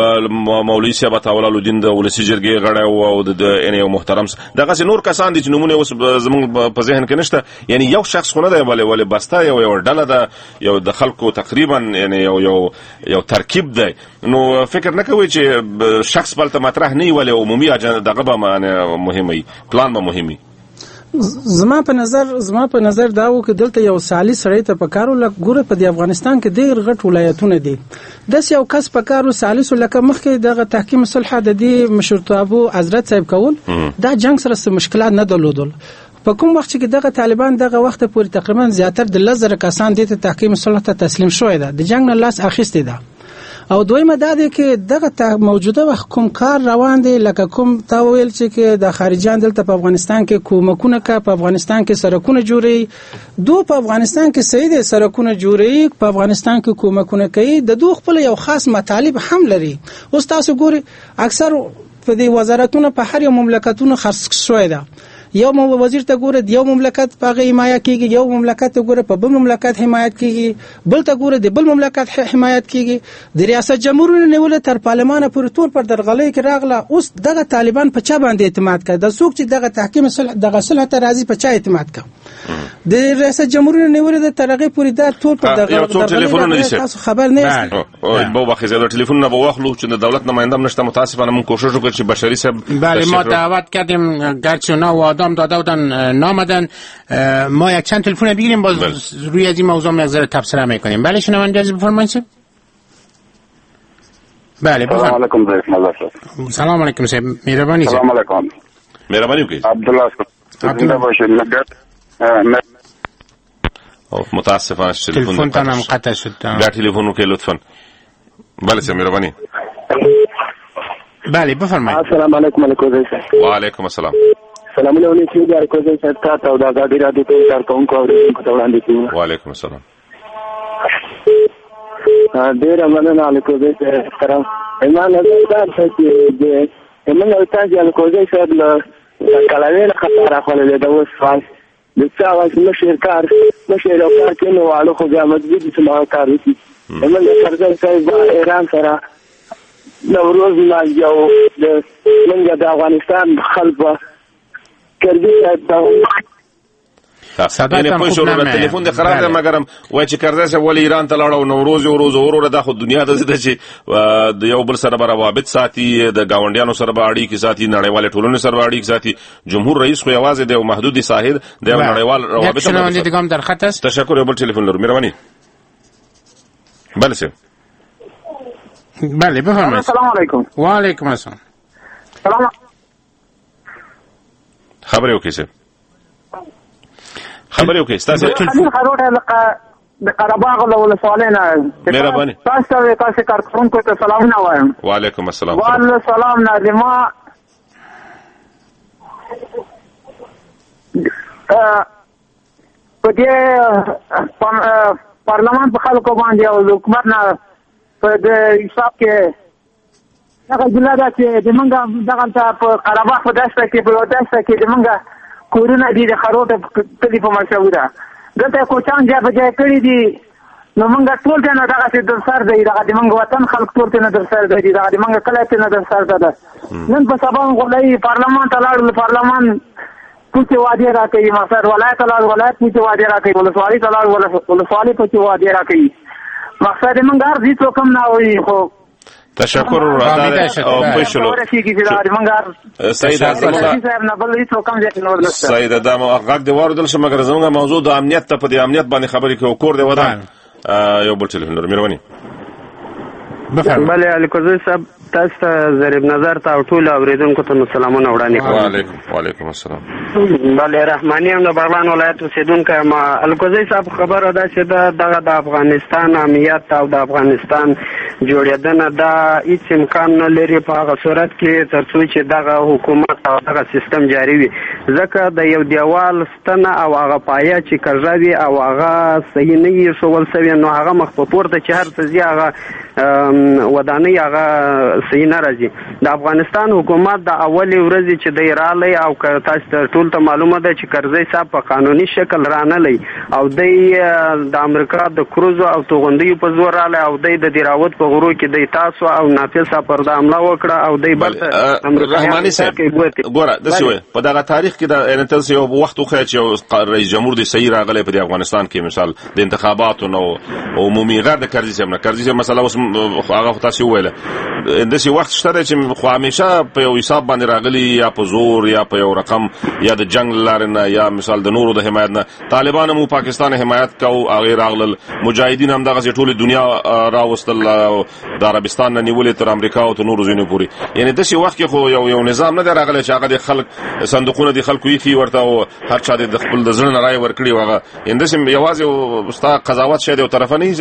مولوی صاحب عطاءالله الدین د ولسی جرګې غړی او د ان یو محترم دغه نور کسان دي چې نمونه اوس زموږ په ذهن کې نشته. یعنی یو شخص خو نه دی ولې ولې بسته یو یو ډله ده یو د خلکو تقریبا یعنی یو یو یو ترکیب دی. نو فکر نه کوي چې شخص بل ته مطرح نه وي ولې عمومي اجنډا دغه به مهمه پلان به مهمه. زما په نظر زما په نظر دا و چې دلته یو سالي سړی ته پکارو لکه ګوره په د افغانستان کې ډېر غټ ولایتونه دي داس یو کس پکارو سالس لکه مخکې دغه تحکیم صلح د دې مشرتابو حضرت صاحب کول دا جنگ سره څه مشکلات نه درلودل. په کوم وخت چې دغه طالبان دغه وخت پورې تقریبا زیاتره د لزر کسان د تحکیم صلح ته تسلیم شوی ده د جنگ نه لاس اخیسته ده. او دویمه دا ده چې دغه موجوده وخت کوم کار روان دی لکه کوم تا ویل چې د خارجيان دلته په افغانستان کې کومکونه کا په افغانستان کې سرکونه جوړي دو په افغانستان کې صحیح دي سرکونه جوړي په افغانستان کې کومکونه کوي د دوه خپل یو خاص مطالب هم لري. اوس تاسو ګوري اکثر په دې وزارتونو په هر یو مملکتونو خرڅ شوی ده. یو مو وزیر ته ګوره یو مملکت په حمایت کیږي یو مملکت ته ګوره په بل مملکت حمایت کیږي بل ته ګوره د بل مملکت حمایت کیږي. د ریاست جمهوریت نیول تر پارلمان پورې ټول پر درغلې کې راغله. اوس دغه طالبان په چا باندې اعتماد کوي د څوک چې دغه تحکیم صلح دغه صلح ته راځي په چا اعتماد کوي د ریاست جمهوریت نیول د ترغه پورې دا ټول پر درغلې تاسو خبر نه یاست. او په واخې زیاده ټلیفون نه بوخلو چې د دولت نمائندم نشته متاسفانه من کوشش وکړ چې بشری صاحب بله ما دعوت کردیم گرچه نه آدم داده بودن نامدن ما یک چند تلفن بگیریم باز بل. روی از این موضوع مقدار تبصره میکنیم. بله شنونده عزیز بفرمایید. بله بفرمایید. سلام علیکم ضیف. سلام علیکم صاحب مهربانی. سلام علیکم. مهربانی وکړئ. عبدالله عبدالله باشید نگات. او متاسفانه تلفن تانم قطع شد. بیا تلفن وکړئ لطفا. بله صاحب مهربانی. بله بفرمایید. السلام علیکم علیکم ضیف. و علیکم السلام. سلامونه ولې چې د کوزې سرکټ او د غاډي را دي ته کار کوونکو او د وړاندې کیږي. وعلیکم السلام. ډیر مننه علیکم ضیف کرام. ایمان الله دا چې د ایمان الله تعالی کوزې سره کلوین خطر خپل د اوس خاص د څه واس مشر کار مشر او کار کینو والو خو بیا مجبور دي چې ما کار وکړي موږ سرګر صاحب ایران سره نوروز مانځي او د موږ د افغانستان خلک کړي صدا ته په شروع د ټلیفون د خراب ده مګرم وای چې کرزی سه ول ایران ته لاړ او نوروز او روز اوره د خو دنیا د زده چې د یو بل سره روابط ساتي د گاونډیانو سره باړي کې ساتي نړیوال ټولنې سره باړي کې ساتي جمهور رئیس خو یوازې د محدودي ساحل د نړیوال روابط سره باندې کوم درخت است تشکر یو بل ټلیفون لرو مهرباني بله سه بله بفرمایئ السلام علیکم و علیکم السلام سلام خبر یو کیسه خبر یو کې تاسو ټلیفون خروټه لکه د قرباغ له ولسوالۍ نه مهرباني تاسو تاسو کارکونکو ته سلام نه وایم وعلیکم السلام وعلیکم السلام ناظما په دې پارلمان په خلکو باندې او حکومت نه په دې حساب کې هغه جلاده چې د منګه دغه په قرباغ په داسته کې په داسته کې د منګه کورونه دي د خروټه کلی په مشهوره دلته کوچان ځای په ځای کړی دي نو موږ ټول ته نه دغه څه در سر دی دغه د موږ وطن خلک ټول ته نه در سر دی دغه د موږ کله ته نه در سر ده نن په سبا غوړی پارلمان ته لاړل پارلمان پوښتې وادي راکوي مقصد ولایت ته لاړ ولایت پوښتې وادي راکوي ولسوالۍ ته لاړ ولسوالۍ پوښتې وادي راکوي مقصد موږ هر هیڅ کوم نه وایي خو تشکر او بشلو سید سید ادم غږ دی وردل شم مګر زموږه موضوع د امنیت ته په دې امنیت باندې خبرې کوو کور دی ودان یو بل ټلیفون لرو مهرباني بله الکوزی صاحب تاسو ته ضریب نظر ته او ټول اوریدونکو ته سلامونه وړاندې کوم وعلیکم وعلیکم السلام بله رحماني هم د بغلان ولایت اوسیدونکی یم الکوزی صاحب خبره ده چې دغه د افغانستان امنیت او د افغانستان جوړېدنه دا هیڅ امکان نه لري په هغه صورت کې تر څو چې دغه حکومت او دغه سیستم جاري وي ځکه د یو دیوال ستنه او هغه پایه چې کږه وي او هغه صحیح نه وي ایښول سوې نو هغه مخ په پورته چې هر څه ځي هغه ودانۍ هغه صحیح نه راځي د افغانستان حکومت د اولې ورځې چې دی رالی او تاسو ته ټول ته معلومه ده چې کرزی صاحب په قانوني شکل رانلی او دی د امریکا د کروزو او توغندیو په زور رالی او دی د دیراوت په غرو کې دی تاسو او نافذ صاحب پر د حمله وکړه او دی بل رحماني صاحب ګوره داسې وایي په دغه تاریخ کې د ان تاسو یو وخت خو چې رئیس جمهور دی صحیح راغلی په افغانستان کې مثال د انتخاباتو نو عمومي غیر د کرزی صاحب نه کرزی صاحب مثلا اوس هغه تاسو ویل داسې وخت شته چې خو همیشه په یو حساب باندې راغلی یا په زور یا په یو رقم یا د جنگ لار نه یا مثال د نورو د حمایت نه طالبان مو پاکستان حمایت کو هغه راغلل مجاهدین هم دغه ټول دنیا راوستل د عربستان نه نیولې تر امریکا او تر نورو ځینو پورې یعنی داسې وخت کې خو یو یو نظام نه راغلی چې هغه د خلک صندوقونه د خلکو یې ورته او هر چا د خپل د ځړن رائے ورکړي واغه ان داسې یوازې ستا قضاوت شه د طرفه نه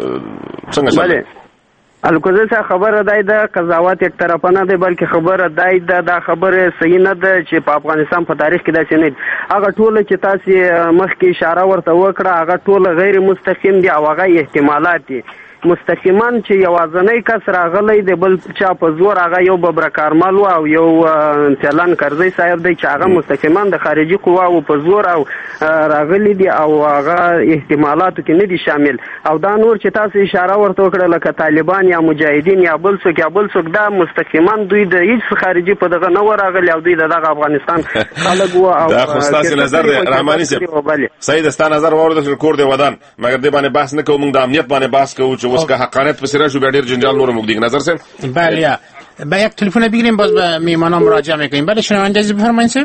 څنګه بله الکوزی صاحب خبره دای د قضاوت یک طرفه نه دی بلکې خبره دای د دا خبره صحیح نه ده چې په افغانستان په تاریخ کې داسې نه هغه ټول چې تاسو مخکې اشاره ورته وکړه هغه ټول غیر مستقیم دي او هغه احتمالات دي مستقیمان چې یوازنی کس راغلی د بل چا په زور هغه یو ببر کارمل او یو چلن کرزی صاحب دی چې هغه مستقیمان د خارجي قواو په زور او راغلی دي او هغه احتمالاتو کې نه دي شامل او دا نور چې تاسو اشاره ورته وکړه لکه طالبان یا مجاهدین یا بل څوک یا بل څوک دا مستقیمان دوی د هیڅ خارجي په دغه نه راغلی او دوی دغه افغانستان خلک وو او دا خو تاسو نظر دی رحماني صاحب سید ستاسو نظر ورته کور دی ودان مګر دې باندې بحث نه کوم د امنیت باندې بحث کوو چې اوس که حقانیت په سر شو بیا ډیر جنجال نور موږ دیګ نظر سم بله با یک تلفن بگیریم باز به میهمانان مراجعه میکنیم. بله شنونده عزیز بفرمایید سر.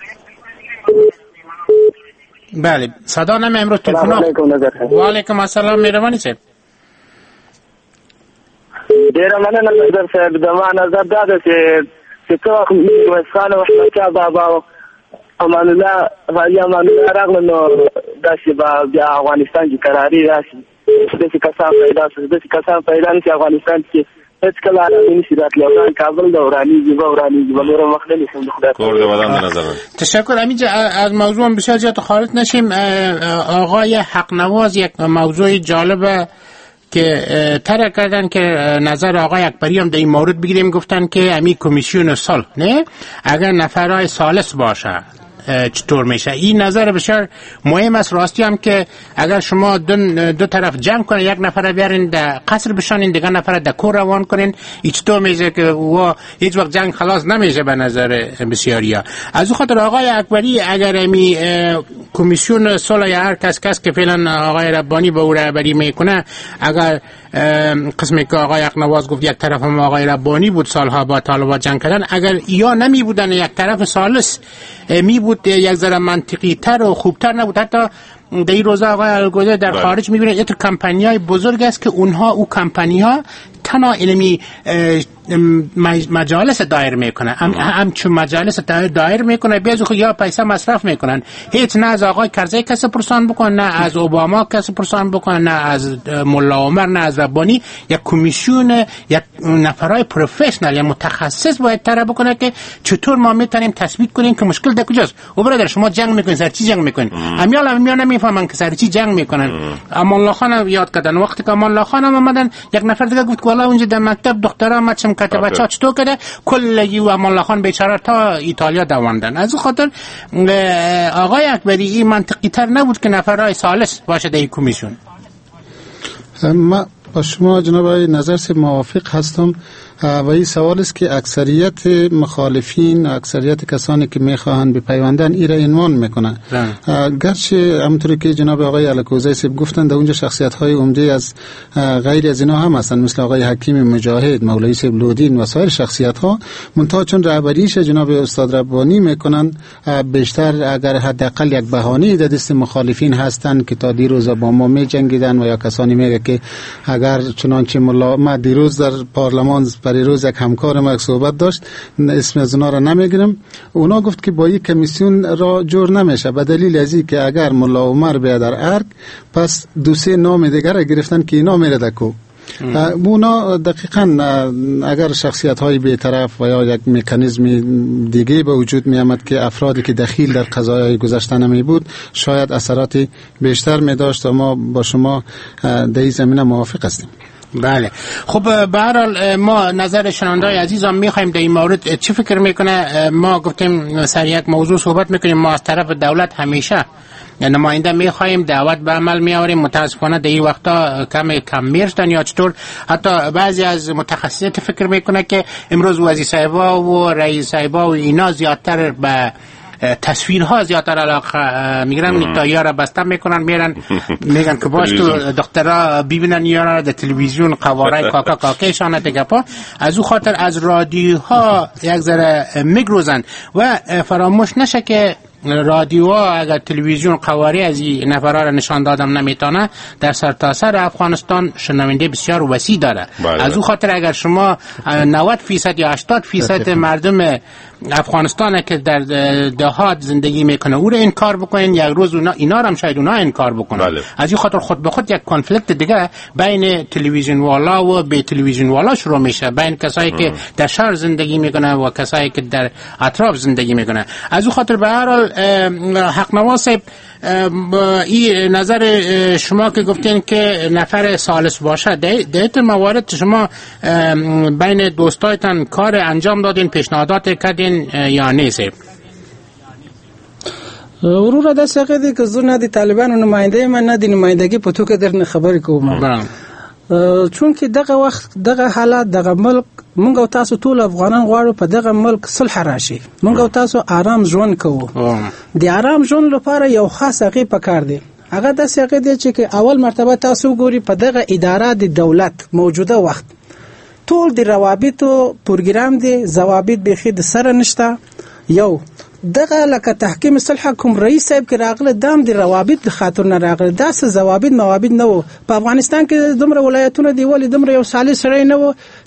بله صدا نمی امروز تلفن و علیکم السلام مهربانی سر. ډیر مننه نظر صاحب د ما نظر دا ده چې چې څو وسانه وحده بابا امان الله غالي امان الله راغله نو داسې به بیا افغانستان کې قراري راشي داسې کسان پیدا شي داسې کسان پیدا نشي افغانستان کې هیڅ کله نه شي راتلی او کابل د ورانی دی ورانی دی بلور مخدنی سم خدای کور د ودان نظر. تشکر امید از موضوع بسیار زیاد خارج نشیم. آقای حق نواز یک موضوع جالب که طرح کردن که نظر آقای اکبری هم در این مورد بگیریم، گفتن که امی کمیسیون صلح نه اگر نفرای ثالث باشه چطور میشه. این نظر بسیار مهم است. راستی هم که اگر شما دو, دو طرف جمع کنین، یک نفر بیارین در قصر بشانین، دیگر نفر در کور روان کنین، چطور میشه که و هیچ وقت جنگ خلاص نمیشه به نظر بسیاریا. از اون خاطر آقای اکبری اگر امی کمیسیون صلح یا هر کس کس که فعلا آقای ربانی به او رهبری میکنه، اگر قسمی که آقای اقنواز گفت یک طرف هم آقای ربانی بود سالها با طالبان جنگ کردن، اگر یا نمی بودن یک طرف ثالث می بود یک ذره منطقی تر و خوبتر نبود. حتی در این روزا آقای الگوزه در خارج میبینید یک کمپانی های بزرگ است که اونها او کمپانی ها تنها علمی مجالس دایر میکنن، هم همچون مجالس دایر میکنن، بیازو خود یا پیسه مصرف میکنن، هیچ نه از آقای کرزی کسی پرسان بکنن، نه از اوباما کسی پرسان بکنن، نه از ملا عمر، نه از ربانی. یک کمیسیون، یک نفرای پروفشنال یا متخصص باید طرح بکنه که چطور ما میتونیم تثبیت کنیم که مشکل در کجاست. او برادر شما جنگ میکنین، سر چی جنگ میکنین؟ همیال همیال نمیفهمن که سر چی جنگ میکنن. امان الله خان یاد کردن، وقتی که امان الله خان اومدن یک نفر دیگه گفت والا اونجا در مکتب دخترا مچم کته بچا چطور کرده، کل یو امان الله خان بیچاره تا ایتالیا دواندن. از اون خاطر آقای اکبری این منطقی تر نبود که نفرای ثالث باشه در این کمیسیون. ما با شما جناب آقای نظر سے موافق هستم و این سوال است که اکثریت مخالفین، اکثریت کسانی که میخواهند به پیوندن این را عنوان میکنن. گرچه همونطوری که جناب آقای الکوزی صاحب گفتن در اونجا شخصیت های عمده از غیر از اینا هم هستند، مثل آقای حکیم مجاهد، مولوی صاحب لودین و سایر شخصیت ها. منتها چون رهبریش جناب استاد ربانی میکنن، بیشتر اگر حداقل یک بهانه در دست مخالفین هستند که تا دیروز با ما میجنگیدن و یا کسانی میگه که اگر چنانچه ملا ما دیروز در پارلمان برای روز یک همکار ما یک صحبت داشت، اسم از اونا را نمیگیرم، اونا گفت که با یک کمیسیون را جور نمیشه به دلیل از این که اگر ملا عمر بیاد در ارگ پس دو سه نام دیگر را گرفتن که اینا میره دکو. اونا دقیقاً اگر شخصیت های بی‌طرف و یا یک مکانیزم دیگه به وجود می آمد که افرادی که دخیل در قضایای گذشته نمی بود، شاید اثرات بیشتر می داشت و ما با شما در این زمینه موافق هستیم. بله. خب به هر حال ما نظر شنونده‌های عزیزم می‌خوایم در این مورد چه فکر میکنه. ما گفتیم سر یک موضوع صحبت میکنیم، ما از طرف دولت همیشه نماینده میخوایم دعوت به عمل میآوریم. متاسفانه در این وقتا کم کم میرشتن یا چطور. حتی بعضی از متخصصین فکر میکنه که امروز وزیر صاحبا و رئیس صاحبا و اینا زیادتر به تصویرها زیادتر علاقه میگیرن، نیکتایی‌ها را بسته میکنن، میرن میگن که باش تو دخترها ببینن یا در تلویزیون قواره کاکا کاکیشان دیگه پا. از او خاطر از رادیوها یک ذره میگروزن و فراموش نشه که رادیوها اگر تلویزیون قواری از این نفرها را نشان دادم نمیتونه، در سرتاسر افغانستان شنونده بسیار وسیع داره. بله. از او خاطر اگر شما نود فیصد یا هشتاد فیصد مردم افغانستان که در دهات زندگی میکنه او را انکار بکنین، یک روز اونا اینا را هم شاید اونا انکار بکنن. بله. از این خاطر خود به خود یک کانفلیکت دیگه بین تلویزیون والا و به تلویزیون والا شروع میشه، بین کسایی که در شهر زندگی میکنه و کسایی که در اطراف زندگی میکنه. از این خاطر به هر حال حق نواز صاحب این نظر شما که گفتین که نفر ثالث باشه، در موارد شما بین دوستایتان کار انجام دادین، پیشنهادات کردین یا نه صاحب؟ ورور دا سقیدی که زور ندی طالبان و نماینده من ندی نمایندگی په تو که در خبری کوم، چون که دغه وخت دغه حالات دغه ملک مونږ او تاسو ټول افغانان غواړو په دغه ملک صلح راشي، مونږ او تاسو آرام ژوند کوو. د آرام ژوند لپاره یو خاص هغه پکار دی. هغه د هغه دی چې اول مرتبه تاسو ګوري په دغه اداره د دولت موجوده وخت ټول د روابط او پروګرام دی ضوابط به خید سره نشته. یو دغه لکه تحکیم صلح کوم رئیس صاحب کې راغله دام د روابط خاطر نه راغله، داسې ضوابط موابط نه وو. په افغانستان کې دومره ولایتونه دی ولې دومره یو سالي سړی نه وو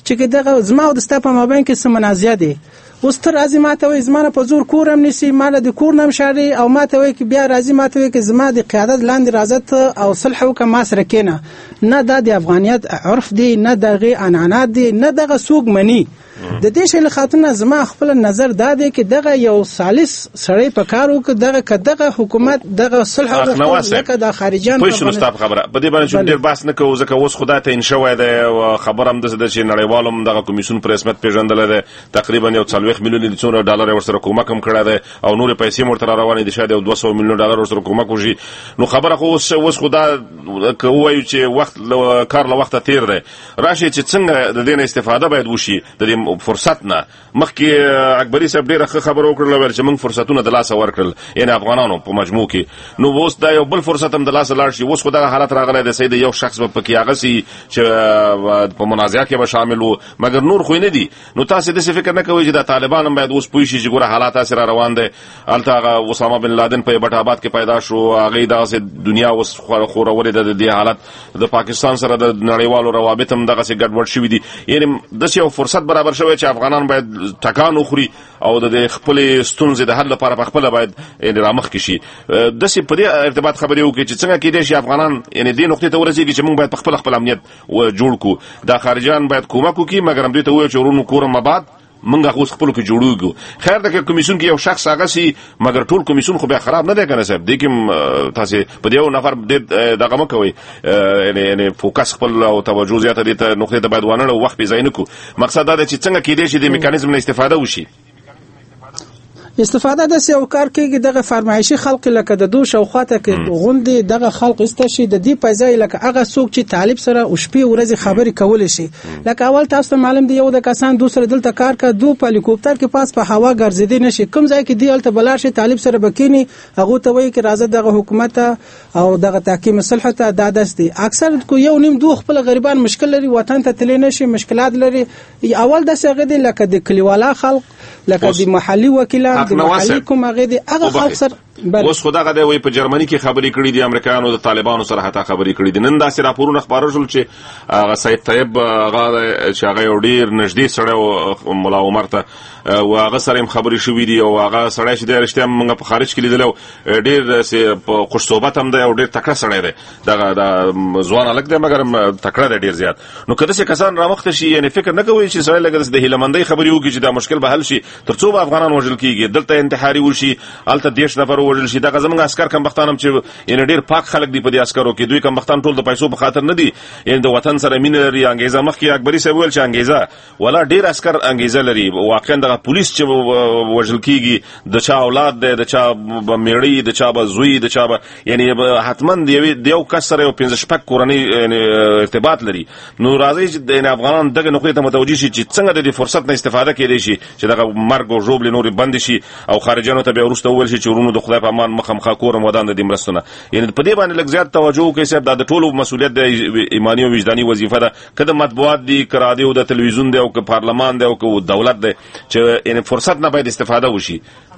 چې دغه زما او د ستا په مابین کې څه منازعه دي. اوس ته راځي ماته وایي زما نه په زور کور هم نیسي، ما له د کور نه هم شاړي، او ماته وایي چې بیا راځي ماته وایي چې زما د قیادت لاندې راځه او صلح وکړه ما سره کښېنه. نه دا د افغانیت عرف دی، نه د هغې عنعنات دي، نه دغه څوک مني. د دې شي له خاطر زما خپل نظر دا دی چې دغه یو سالس سړی په کار وکړي، دغه کدغه حکومت دغه صلح وکړي لکه د خارجيان په شنو ستاب خبره په دې باندې چې ډېر بحث نه کوو ځکه اوس خدای ته ان شوای دی خبر هم د چې نړیوالم دغه کمیسیون پر رسمیت پیژندل دی تقریبا یو څلوېښت میلیون څومره ډالر ورسره کومک هم کړی دی او نور پیسې ورته روانې دي شاید یو دوه سوه میلیون ډالر ورسره کومک وشي. نو خبره خو اوس اوس خدا کوي چې وخت کار له وخته تیر دی راشي چې څنګه د دې نه استفاده باید وشي د دې فرصت نه. مخکې اکبري صاحب ډېره ښه خبره وکړله چې موږ فرصتونه د لاسه ورکړل یعنې افغانانو په مجموع کې. نو اوس دا یو بل فرصت هم د لاسه لاړ شي. اوس خو دغه حالت راغلی دی صحیح یو شخص به پکې هغه سي چې په منازعه کې به شامل و مګر نور خو یې نه دي. نو تاسې داسې فکر نه کوئ چې د طالبان هم باید اوس پوه شي چې ګوره حالات هسې را روان دی. هلته هغه اسامه بن لادن په بټ آباد کې پیدا شو، هغې دغسې دنیا اوس خورولې ده د دې حالت. د پاکستان سره د نړیوالو روابط هم دغسې ګډوډ شوي دي. یعنې داسې یو فرصت برابر شوی چې افغانان باید ټکان وخوري او د خپلې ستونزې د حل لپاره په خپله باید رامخکې شي. داسې په دې ارتباط خبرې وکړي چې څنګه کېدای شي افغانان یعنې دې نقطې ته ورسېږي چې موږ باید په خپله خپل امنیت جوړ کړو. دا خارجیان باید کومک وکړي مګر همدې ته ووایو چې ورونو کور مباد موږ اوس خپلو کې جوړوږو. خیر ده که کمیسیون کې یو شخص هغه سي مګر ټول کمیسیون خو بیا خراب نه دی که نه صاحب. دې کې تاسې په دې یو نفر ډېر دغه مه کوئ یعنې فوکس خپل او توجه زیاته دې ته نقطې ته باید وانه او وخت بې ځای نه کړو. مقصد دا دی چې څنګه کېدای شي د میکانیزم نه استفاده وشي. استفاده د یو کار کېږي دغه فرمایشي خلق لکه د دو شاوخواته کې غونډې دغه خلق استشي د دې په ځای لکه هغه څوک چې طالب سره او شپې ورځې خبرې کول شي. لکه اول تاسو معلوم دی یو د کسان دوسر دلته کار کا دو په هلیکوپټر کې پاس په هوا ګرځېدي نشي کوم ځای کې دی الته بلار شي طالب سره بکینی هغه ته وایي چې راځه دغه حکومت او دغه تحکیم صلح ته دادست دي. اکثر کو یو نیم دوه خپل غریبان مشکل لري وطن ته تللی نشي مشکلات لري. اول د څنګه دی لکه د کلیوالا خلق لکه د محلي وکیلان د محلي کوم هغه دی هغه خلق سره اوس خو دغه دی وایي په جرمني کې خبرې کړي دي امریکایانو د طالبانو سره حتی خبرې کړي دي. نن داسې راپورونه خپاره شول چې هغه سید طیب هغه چې هغه یو ډېر نږدې سړی و ملا عمر ته و هغه سره هم خبرې شوي دي او هغه سړی چې دی رښتیا موږ په خارج کې لیدلی و ډېر په خوش صحبت هم دی او ډېر تکړه سړی دی. دغه د ځوان هلک دی مګر تکړه دی ډېر زیات. نو که داسې کسان رامخته شي یعنې فکر نه کوئ چې سړی لکه د هیلهمندۍ خبرې وکړي چې دا مشکل به حل شي تر څو به افغانان وژل کېږي دلته انتحاري وشي هلته دېرش نفر ووژل شي. دغه زموږ عسکر کمبختان هم چې یعنې ډېر پاک خلک دي په دې عسکرو کې دوی کمبختان ټول د پیسو په خاطر نه دي یعنې د وطن سره مینه لري. انګیزه مخکې اکبري صاحب ویل چې انګیزه ولا ډېر عسکر انګیزه لري. واقعا دغه پولیس چې وژل کېږي د چا اولاد دی د چا به میړی د چا به زوی د چا به یعنې حتما د یو کس سره یو پنځه شپږ کورنۍ ارتباط لري. نو راځئ چې افغانان دغه نقطې ته متوجه شي چې څنګه د دې فرصت نه استفاده کېدای شي چې دغه مرګ او ژوبلې نورې بندې شي او خارجیانو ته بیا وروسته وویل شي چې ورونو د خدای په امان مخامخا کورم ودان د دې مرستو نه. یعنې په دې باندې لږ زیات توجه وکړئ صاحب. دا د ټولو مسؤلیت دی ایماني او وجداني وظیفه ده که د مطبوعات دي که رادیو د تلویزیون دی او که پارلمان دی او که دولت دی چې یعنې فرصت نه باید استفاده وشي.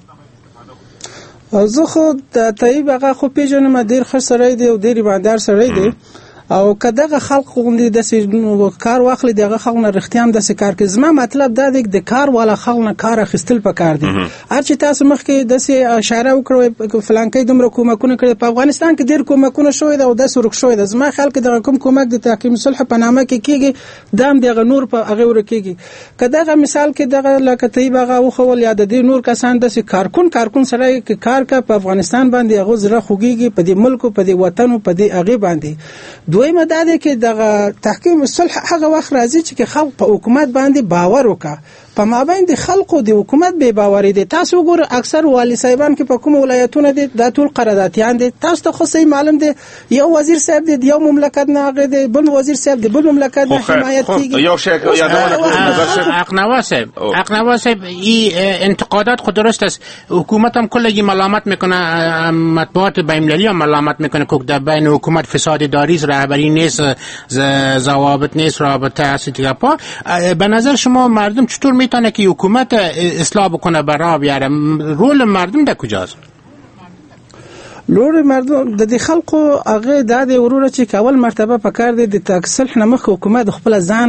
زه خو د طیب هغه خو پېژنم ډېر ښه سړی دی او ډېر ایماندار سړی دی او که دغه خلق غوندې داسې کار واخلي دغه خلق نه رښتیا هم داسې کار کوي. زما مطلب دا دی د کار والا خلق نه کار اخیستل پکار دي. هر چې تاسو مخکې داسې اشاره وکړئ فلانکۍ دومره کومکونه کړي په افغانستان کې ډېر کومکونه شوي ده او داسې ورک شوی ده. زما خیال کې دغه کوم کومک د تحکیم صلح په نامه کې کېږي دا هم دغه نور په هغې ورک کېږي. که دغه مثال کې دغه لکه طیب هغه وښول یا د دې نور کسان داسې کارکون کارکون سره کې کار کوي په افغانستان باندې هغه زړه خوږېږي په دې ملک په دې وطن او په دې هغې باندې. دویمه دا دی چې دغه تحکیم صلح هغه وخت راځي چې خلک په حکومت باندې باور وکړي. په مابین د خلکو د حکومت بې باوري دي. تاسو وګورئ اکثر والي صاحبان کې په کوم ولایتونه دي دا ټول قراردادیان دي. تاسو ته خو صحیح معلوم دی یو وزیر صاحب دی یو مملکت نه هغه دی بل وزیر صاحب دی بل مملکت نه حمایت کیږي. یو شی یادونه اقنوا صاحب اقنوا صاحب این انتقادات خود درست است. حکومت هم کلی ملامت میکنه مطبوعات بین‌المللی هم ملامت میکنه که در بین حکومت فساد داری رهبری نیست ضوابط نیست رابطه است دیگه. پا به نظر شما مردم چطور میتونه که حکومت اصلاح بکنه برا بیاره؟ رول مردم در کجاست؟ لور مردم د دې خلکو هغه د دې وروره چې اول مرتبه پکار دي د تکسل نمخ حکومت خپل ځان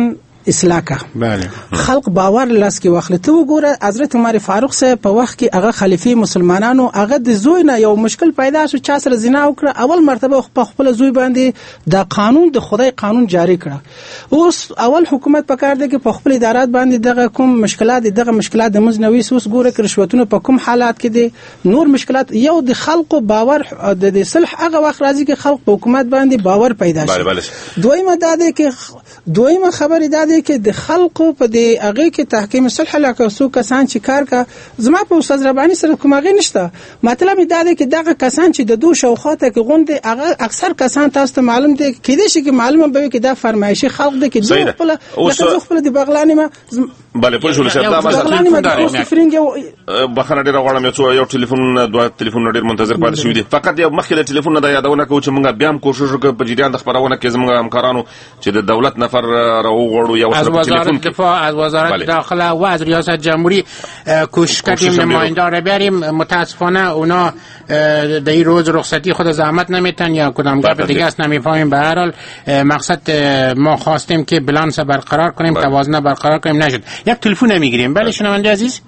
اصلاح کا بله خلق باور لاس کې واخلي. ته وګوره حضرت عمر فاروق صاحب په وخت کې هغه خلیفہ مسلمانانو هغه د زوی نه یو مشکل پیدا شو، چا سره زنا وکړه، اول مرتبه په خپل زوی باندې د قانون د خدای قانون جاری کړه. اوس اول حکومت پکار دی چې په خپل ادارات باندې دغه کوم مشکلات دغه مشکلات د مزنوي سوس ګوره کې رشوتونه په کوم حالات کې دي، نور مشکلات. یو د خلکو باور د صلح هغه وخت راځي چې خلک په حکومت باندې باور پیدا شي. دویمه دا ده کې دویمه خبره دا ده کې د خلکو په دې هغه کې تحکیم صلح لکه څو کسان چې کار کا زما په استاد ربانی سره کوم هغه نشته. مطلب دا ده چې دغه کسان چې د دوه شوخاته کې غونډه هغه اکثر کسان تاسو ته معلوم دي کې دي چې معلومه به کې دا فرمایشي خلک دي کې دوه خپل لکه خپل د بغلانی ما بله پوه شو چې دا بخنه ډیر غواړم یو یو ټلیفون دوه ټلیفون ډیر منتظر پاتې شوی دي. فقط یو مخکې د ټلیفون نه یادونه کوم چې موږ بیا هم کوشش وکړو په جریان د خبرونه کې زموږ همکارانو چې د دولت نفر راوغړو یا از وزارت دفاع از وزارت داخله و از ریاست جمهوری کوشش کردیم نماینده را بیاریم. متاسفانه اونا در این روز رخصتی خود زحمت نمیتن یا کدام گپ دیگه است نمیفهمیم. به هر حال مقصد ما خواستیم که بالانس برقرار کنیم، توازن برقرار کنیم، نشد. یک تلفن میگیریم. بله شنونده عزیز.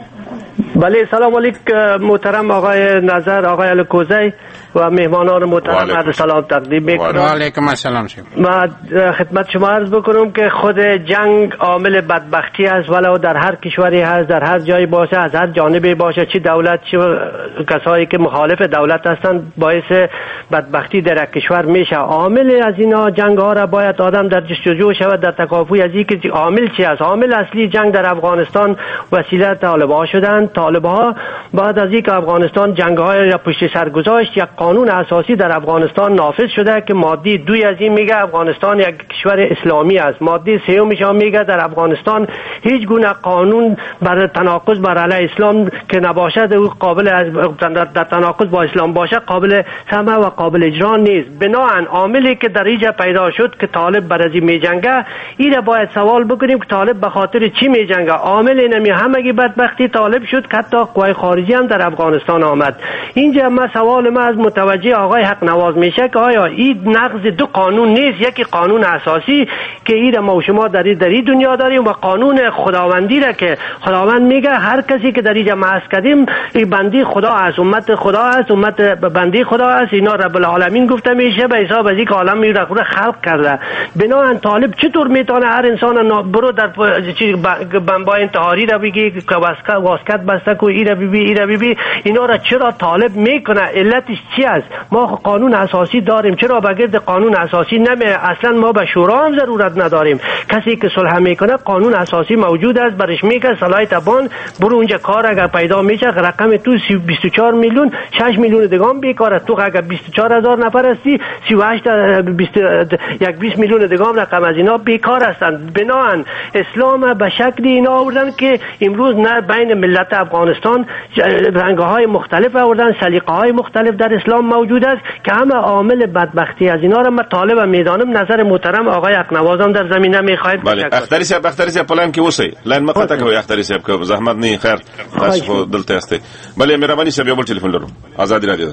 بله سلام علیکم محترم آقای نظر، آقای الکوزی و مهمانان محترم عرض سلام تقدیم میکنم. و علیکم السلام. من خدمت شما عرض بکنم که خود جنگ عامل بدبختی است، ولو در هر کشوری هست، در هر جایی باشه، از هر جانبی باشه، چه دولت چه کسایی که مخالف دولت هستند، باعث بدبختی در کشور میشه. عامل از اینا جنگ ها را باید آدم در جستجو شود در تکافوی از اینکه عامل چی است. عامل اصلی جنگ در افغانستان وسیله طالبان شدند. طالبان بعد از اینکه افغانستان جنگ های را پشت سر گذاشت، یک قانون اساسی در افغانستان نافذ شده که ماده دوی از این میگه افغانستان یک کشور اسلامی است. ماده سومش هم میگه در افغانستان هیچ گونه قانون بر تناقض بر علیه اسلام که نباشد او قابل از در تناقض با اسلام باشه قابل سمع و قابل اجرا نیست. بنابراین عاملی که در اینجا پیدا شد که طالب بر از این میجنگه، این باید سوال بکنیم که طالب به خاطر چی میجنگه. عامل اینمی همگی بدبختی طالب شد که حتی قوای خارجی هم در افغانستان آمد. اینجا ما سوال ما از متوجه آقای حق نواز میشه که آیا این نقض دو قانون نیست؟ یکی قانون اساسی که این ما و شما در این دنیا داریم و قانون خداوندی را که خداوند میگه هر کسی که در اینجا معاص کردیم این بندی خدا است، امت خدا است، امت بندی خدا است. اینا رب العالمین گفته میشه به حساب از این که عالم را خلق کرده. بنابراین طالب چطور میتونه هر انسان برو در بمبای انتحاری را بگی که واسکت بسته کو این را بی بی این را بی بی اینا را چرا طالب میکنه؟ علتش چی است؟ ما قانون اساسی داریم، چرا بغیر قانون اساسی نمی؟ اصلا ما به شورا هم ضرورت نداریم. کسی که صلح میکنه قانون اساسی موجود است، برش میگه صلاح تبان برو اونجا کار اگر پیدا میشه رقم تو بیست و چهار میلیون شش میلیون دیگه بیکاره. تو اگر بیست و چهار هزار نفر هستی سی و هشت بیست یک بیست میلیون دیگه رقم از اینا بیکار هستند. بناهن اسلام به شکلی اینا آوردن که امروز نه بین ملت افغانستان رنگ‌های مختلف آوردن، سلیقه‌های مختلف در اسلام موجود است که همه عامل بدبختی از اینا را ما طالب میدانم. نظر محترم آقای حق نوازم در زمینه میخوایم. بله اختری صاحب اختری صاحب پلان کې اوسئ لاین مقطع کوي اختری صاحب که زحمت نه خیر تاسو دلته استه. بله مهرباني صاحب یو بل ټلیفون لرو آزادی رادیو.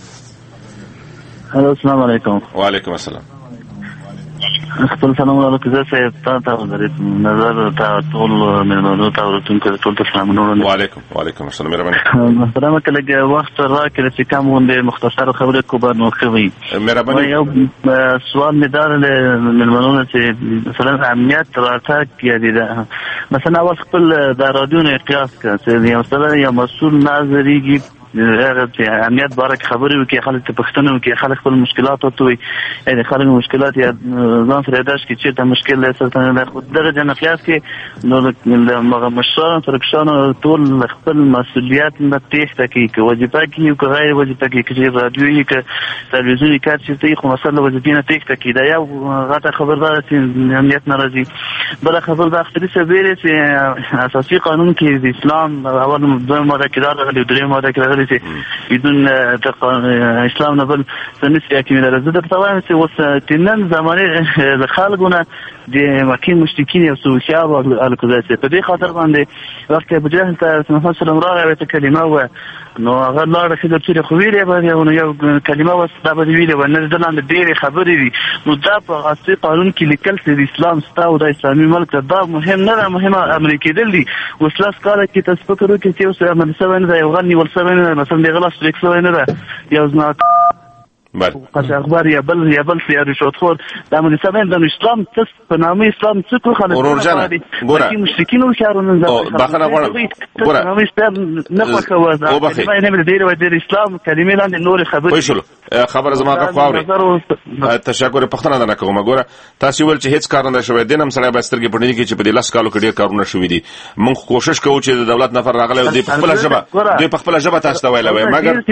الو السلام علیکم. وعلیکم السلام. خپل سلام علیکم زه سه تا ته درې نظر تا ټول مېلمانو ته ورته ټول ته سلامونه. وعلیکم وعلیکم السلام مهرباني. محترم کله وخت راکړه چې کوم غونډه مختصر خبره کوبه نو کوي. مهرباني. یو سوال مې دار له مېلمانو چې مثلا امنیت راته کېدی ده. مثلا اول خپل د رادیو نه قیاس کړه چې یو مثلا یو مسؤل ناظریږي امنیت باره که خبری وکړي خلک ته پوښتنه وکړي خلک خپل مشکلات ورته وایي یعنې خلک مشکلات یا ځان سره یاداښت کړي چېرته مشکل دی سره دی. خو دغه جنه قیاس کې نو د مشرانو ترکشانو ټول خپل مسؤلیت نه تېښته کوي که وظیفه کوي او که غیر وظیفه کوي که چې رادیو وي که تلویزیون وي کار چېرته وي خو مثلا له وظیفې نه تېښته کوي. دا یو غټه خبر ده چې امنیت نه راځي. بله خبر د اختري صاحب ویلې چې اساسي قانون کې د اسلام اول دویم ماده کې راغلي درېیم ماده کې راغلي کولای شي بدون اسلام نه بل څه نشي کېدای. زه درته وایم چې اوس د نن زمانې د خلکو نه د مکې مشرکین یو څه هوښیار وو الکوزای. په دې خاطر باندې وخت ابو جهل ته محمد صلی الله علیه وسلم کلمه و نو هغه لاړه چې درته خو ویلې به یو کلمه و دا به ویلې و نه دلته ډېرې خبرې دي. نو دا په اصلي قانون کې لیکل چې د اسلام ستا او د اسلامي ملک ته دا مهم نه ده، مهمه امر کېدل دي. اوس لاس کاله کې تاسو فکر وکړئ چې اوس عمل شوی نه ده، یو غل نیول شوی نه ده، مثلا د غلا شریک شوی نه ده، یو زنا بله اخبار یا بل یا بل یا رشوتخور د مناسبت د اسلام څخه په نامه اسلام څخه خلک ورور جان ګوره مشرکین او شهرونه بخنه غواړم ګوره نامه اسلام نه پکوه دا نه ډیر و ډیر اسلام کلمې لاندې نور خبرې پېښلو خبره زما غو خاوري تشکر پښتنه نه کوم. ګوره تاسو ول چې هیڅ کار نه شوی دینم سره به سترګې پټنی کې چې په دې لاس کالو کې ډیر کارونه شوی دي. موږ کوشش کوو چې د دولت نفر راغلی او د خپل ژبه دوی په خپل ژبه تاسو ته ویلوي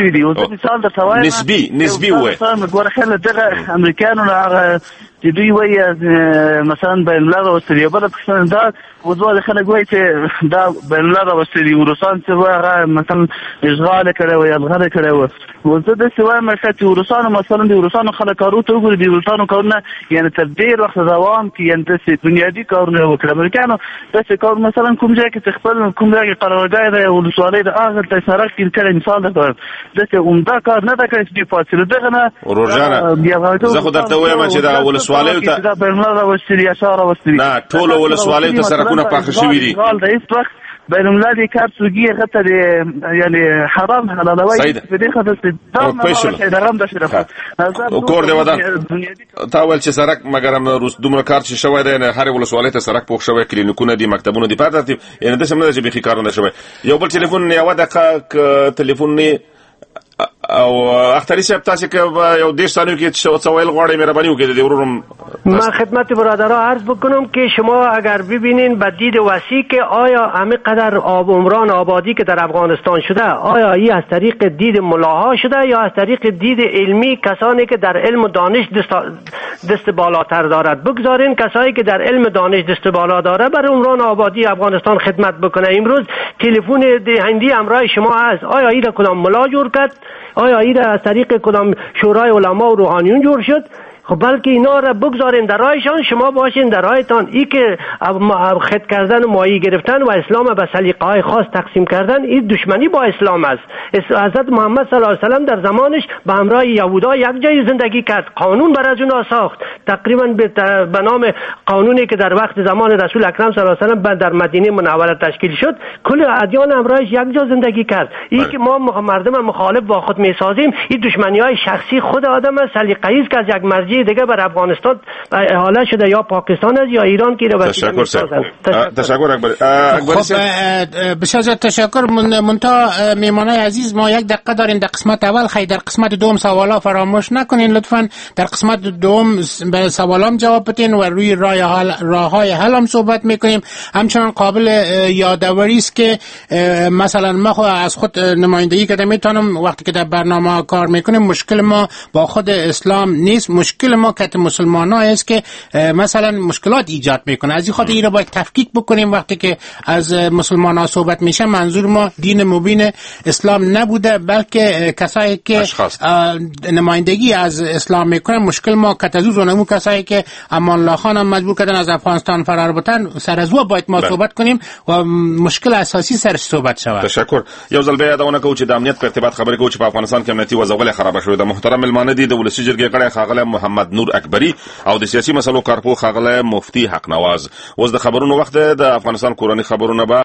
مګر نسبی نسبی وای ګوره خل دغه امریکانو هغه چې دوی وایي مثلا بین الملل راوستلي بله پوښتنه دا موضوع د خلک وایي چې دا بین الملل راوستلي روسان چې هغه مثلا اشغال کړی و یا الغرض کړی و. نو زه داسې وایم چې روسانو مثلا د روسانو خلک کارو ته وګوري، د روسانو کارونه یعنې تر ډېر وخت دوام کې یعنې داسې بنیادي کارونه یې وکړل. امریکانو داسې کار مثلا کوم ځای کې چې خپل کوم ځای کې قرارداد دی ولسوالۍ د هغه ته سړک تېر کړی مثال درته وایم داسې عمده کار نه ده کړی چې دوی فاصله دغه نه ورور جانه زه خو درته وایم چې دا ولسوالیو ته دا بین راوستلي اشاره راوستلي نه ټولو ولسوالیو ته سړکونه پاخه شوي دي. بین المللي کار څوګي هغه ته یعنې حرام حلالوي په دې خاطر چې دا نه رقم د شرف او کور دی ودان تا ول چې سړک مګر هم روس دومره کار چې شوی دی نه هر ولسوالۍ ته سړک پوښ شوی، کلینیکونه دي، مکتبونه دي، پاتې دي. یعنې د سمنه چې به کار نه شوی. یو بل ټلیفون یو دغه ټلیفون نه او اختری صاحب تاسو که یو دیش ثانیه کې څه ویل غواړئ مهرباني وکړئ. ورورم من خدمت برادرها عرض بکنم که شما اگر ببینین با دید وسیع که آیا همه قدر آب عمران آبادی که در افغانستان شده آیا این از طریق دید ملاها شده یا از طریق دید علمی کسانی که در علم و دانش دست, دست بالاتر دارد. بگذارین کسایی که در علم دانش دست بالا داره بر عمران آبادی افغانستان خدمت بکنه. امروز تلفن دهنده همراه شما هست، آیا این را کدام ملا جور کرد؟ آیا این از طریق کدام شورای علما و روحانیون جور شد؟ خب بلکه اینا را بگذارین در راهشان، شما باشین در راهتان. ای که خط کردن و مایی گرفتن و اسلام به سلیقه‌های خاص تقسیم کردن این دشمنی با اسلام است. حضرت محمد صلی الله علیه و سلم در زمانش به همراه یهودا یک جای زندگی کرد، قانون برای اونا ساخت تقریبا به نام قانونی که در وقت زمان رسول اکرم صلی الله علیه و سلم در مدینه منوره تشکیل شد. کل ادیان همراهش یک جا زندگی کرد. این که ما مردم مخالف با خود میسازیم این دشمنی‌های شخصی خود آدم است، سلیقه‌ای است که از یک مرجع دیگه بر افغانستان احاله شده یا پاکستان است یا ایران که رو تشکر تشکر اکبر خب بسیار تشکر. منتها میمانای عزیز ما یک دقیقه داریم در قسمت اول، خیلی در قسمت دوم سوالا فراموش نکنین لطفا. در قسمت دوم به سوالام جواب بدین و روی راههای حل هم صحبت میکنیم. همچنان قابل یادآوری است که مثلا ما خود از خود نمایندگی کردم میتونم وقتی که در برنامه کار میکنیم مشکل ما با خود اسلام نیست، مشکل ما که مسلمان ها است که مثلا مشکلات ایجاد میکنه. از این خاطر این رو باید تفکیک بکنیم. وقتی که از مسلمان ها صحبت میشه منظور ما دین مبین اسلام نبوده بلکه کسایی که نمایندگی از اسلام میکنن. مشکل ما کتزوز و نمو کسایی که امان الله خان هم مجبور کردن از افغانستان فرار بتن سر از او باید ما صحبت کنیم و مشکل اساسی سر صحبت شود. تشکر. یو ځل بیا داونه کوم چې د امنیت په ارتباط خبرې کوم چې په افغانستان کې امنیتي وضع ولې خراب شوې ده. محترم ملمانه دي د ولسی جرګې غړي ښاغلی محمد نور اکبری او د سیاسي مسلو کارپو ښاغلی مفتی حق نواز. اوس د خبرونو وخت د افغانستان کورنۍ خبرونه به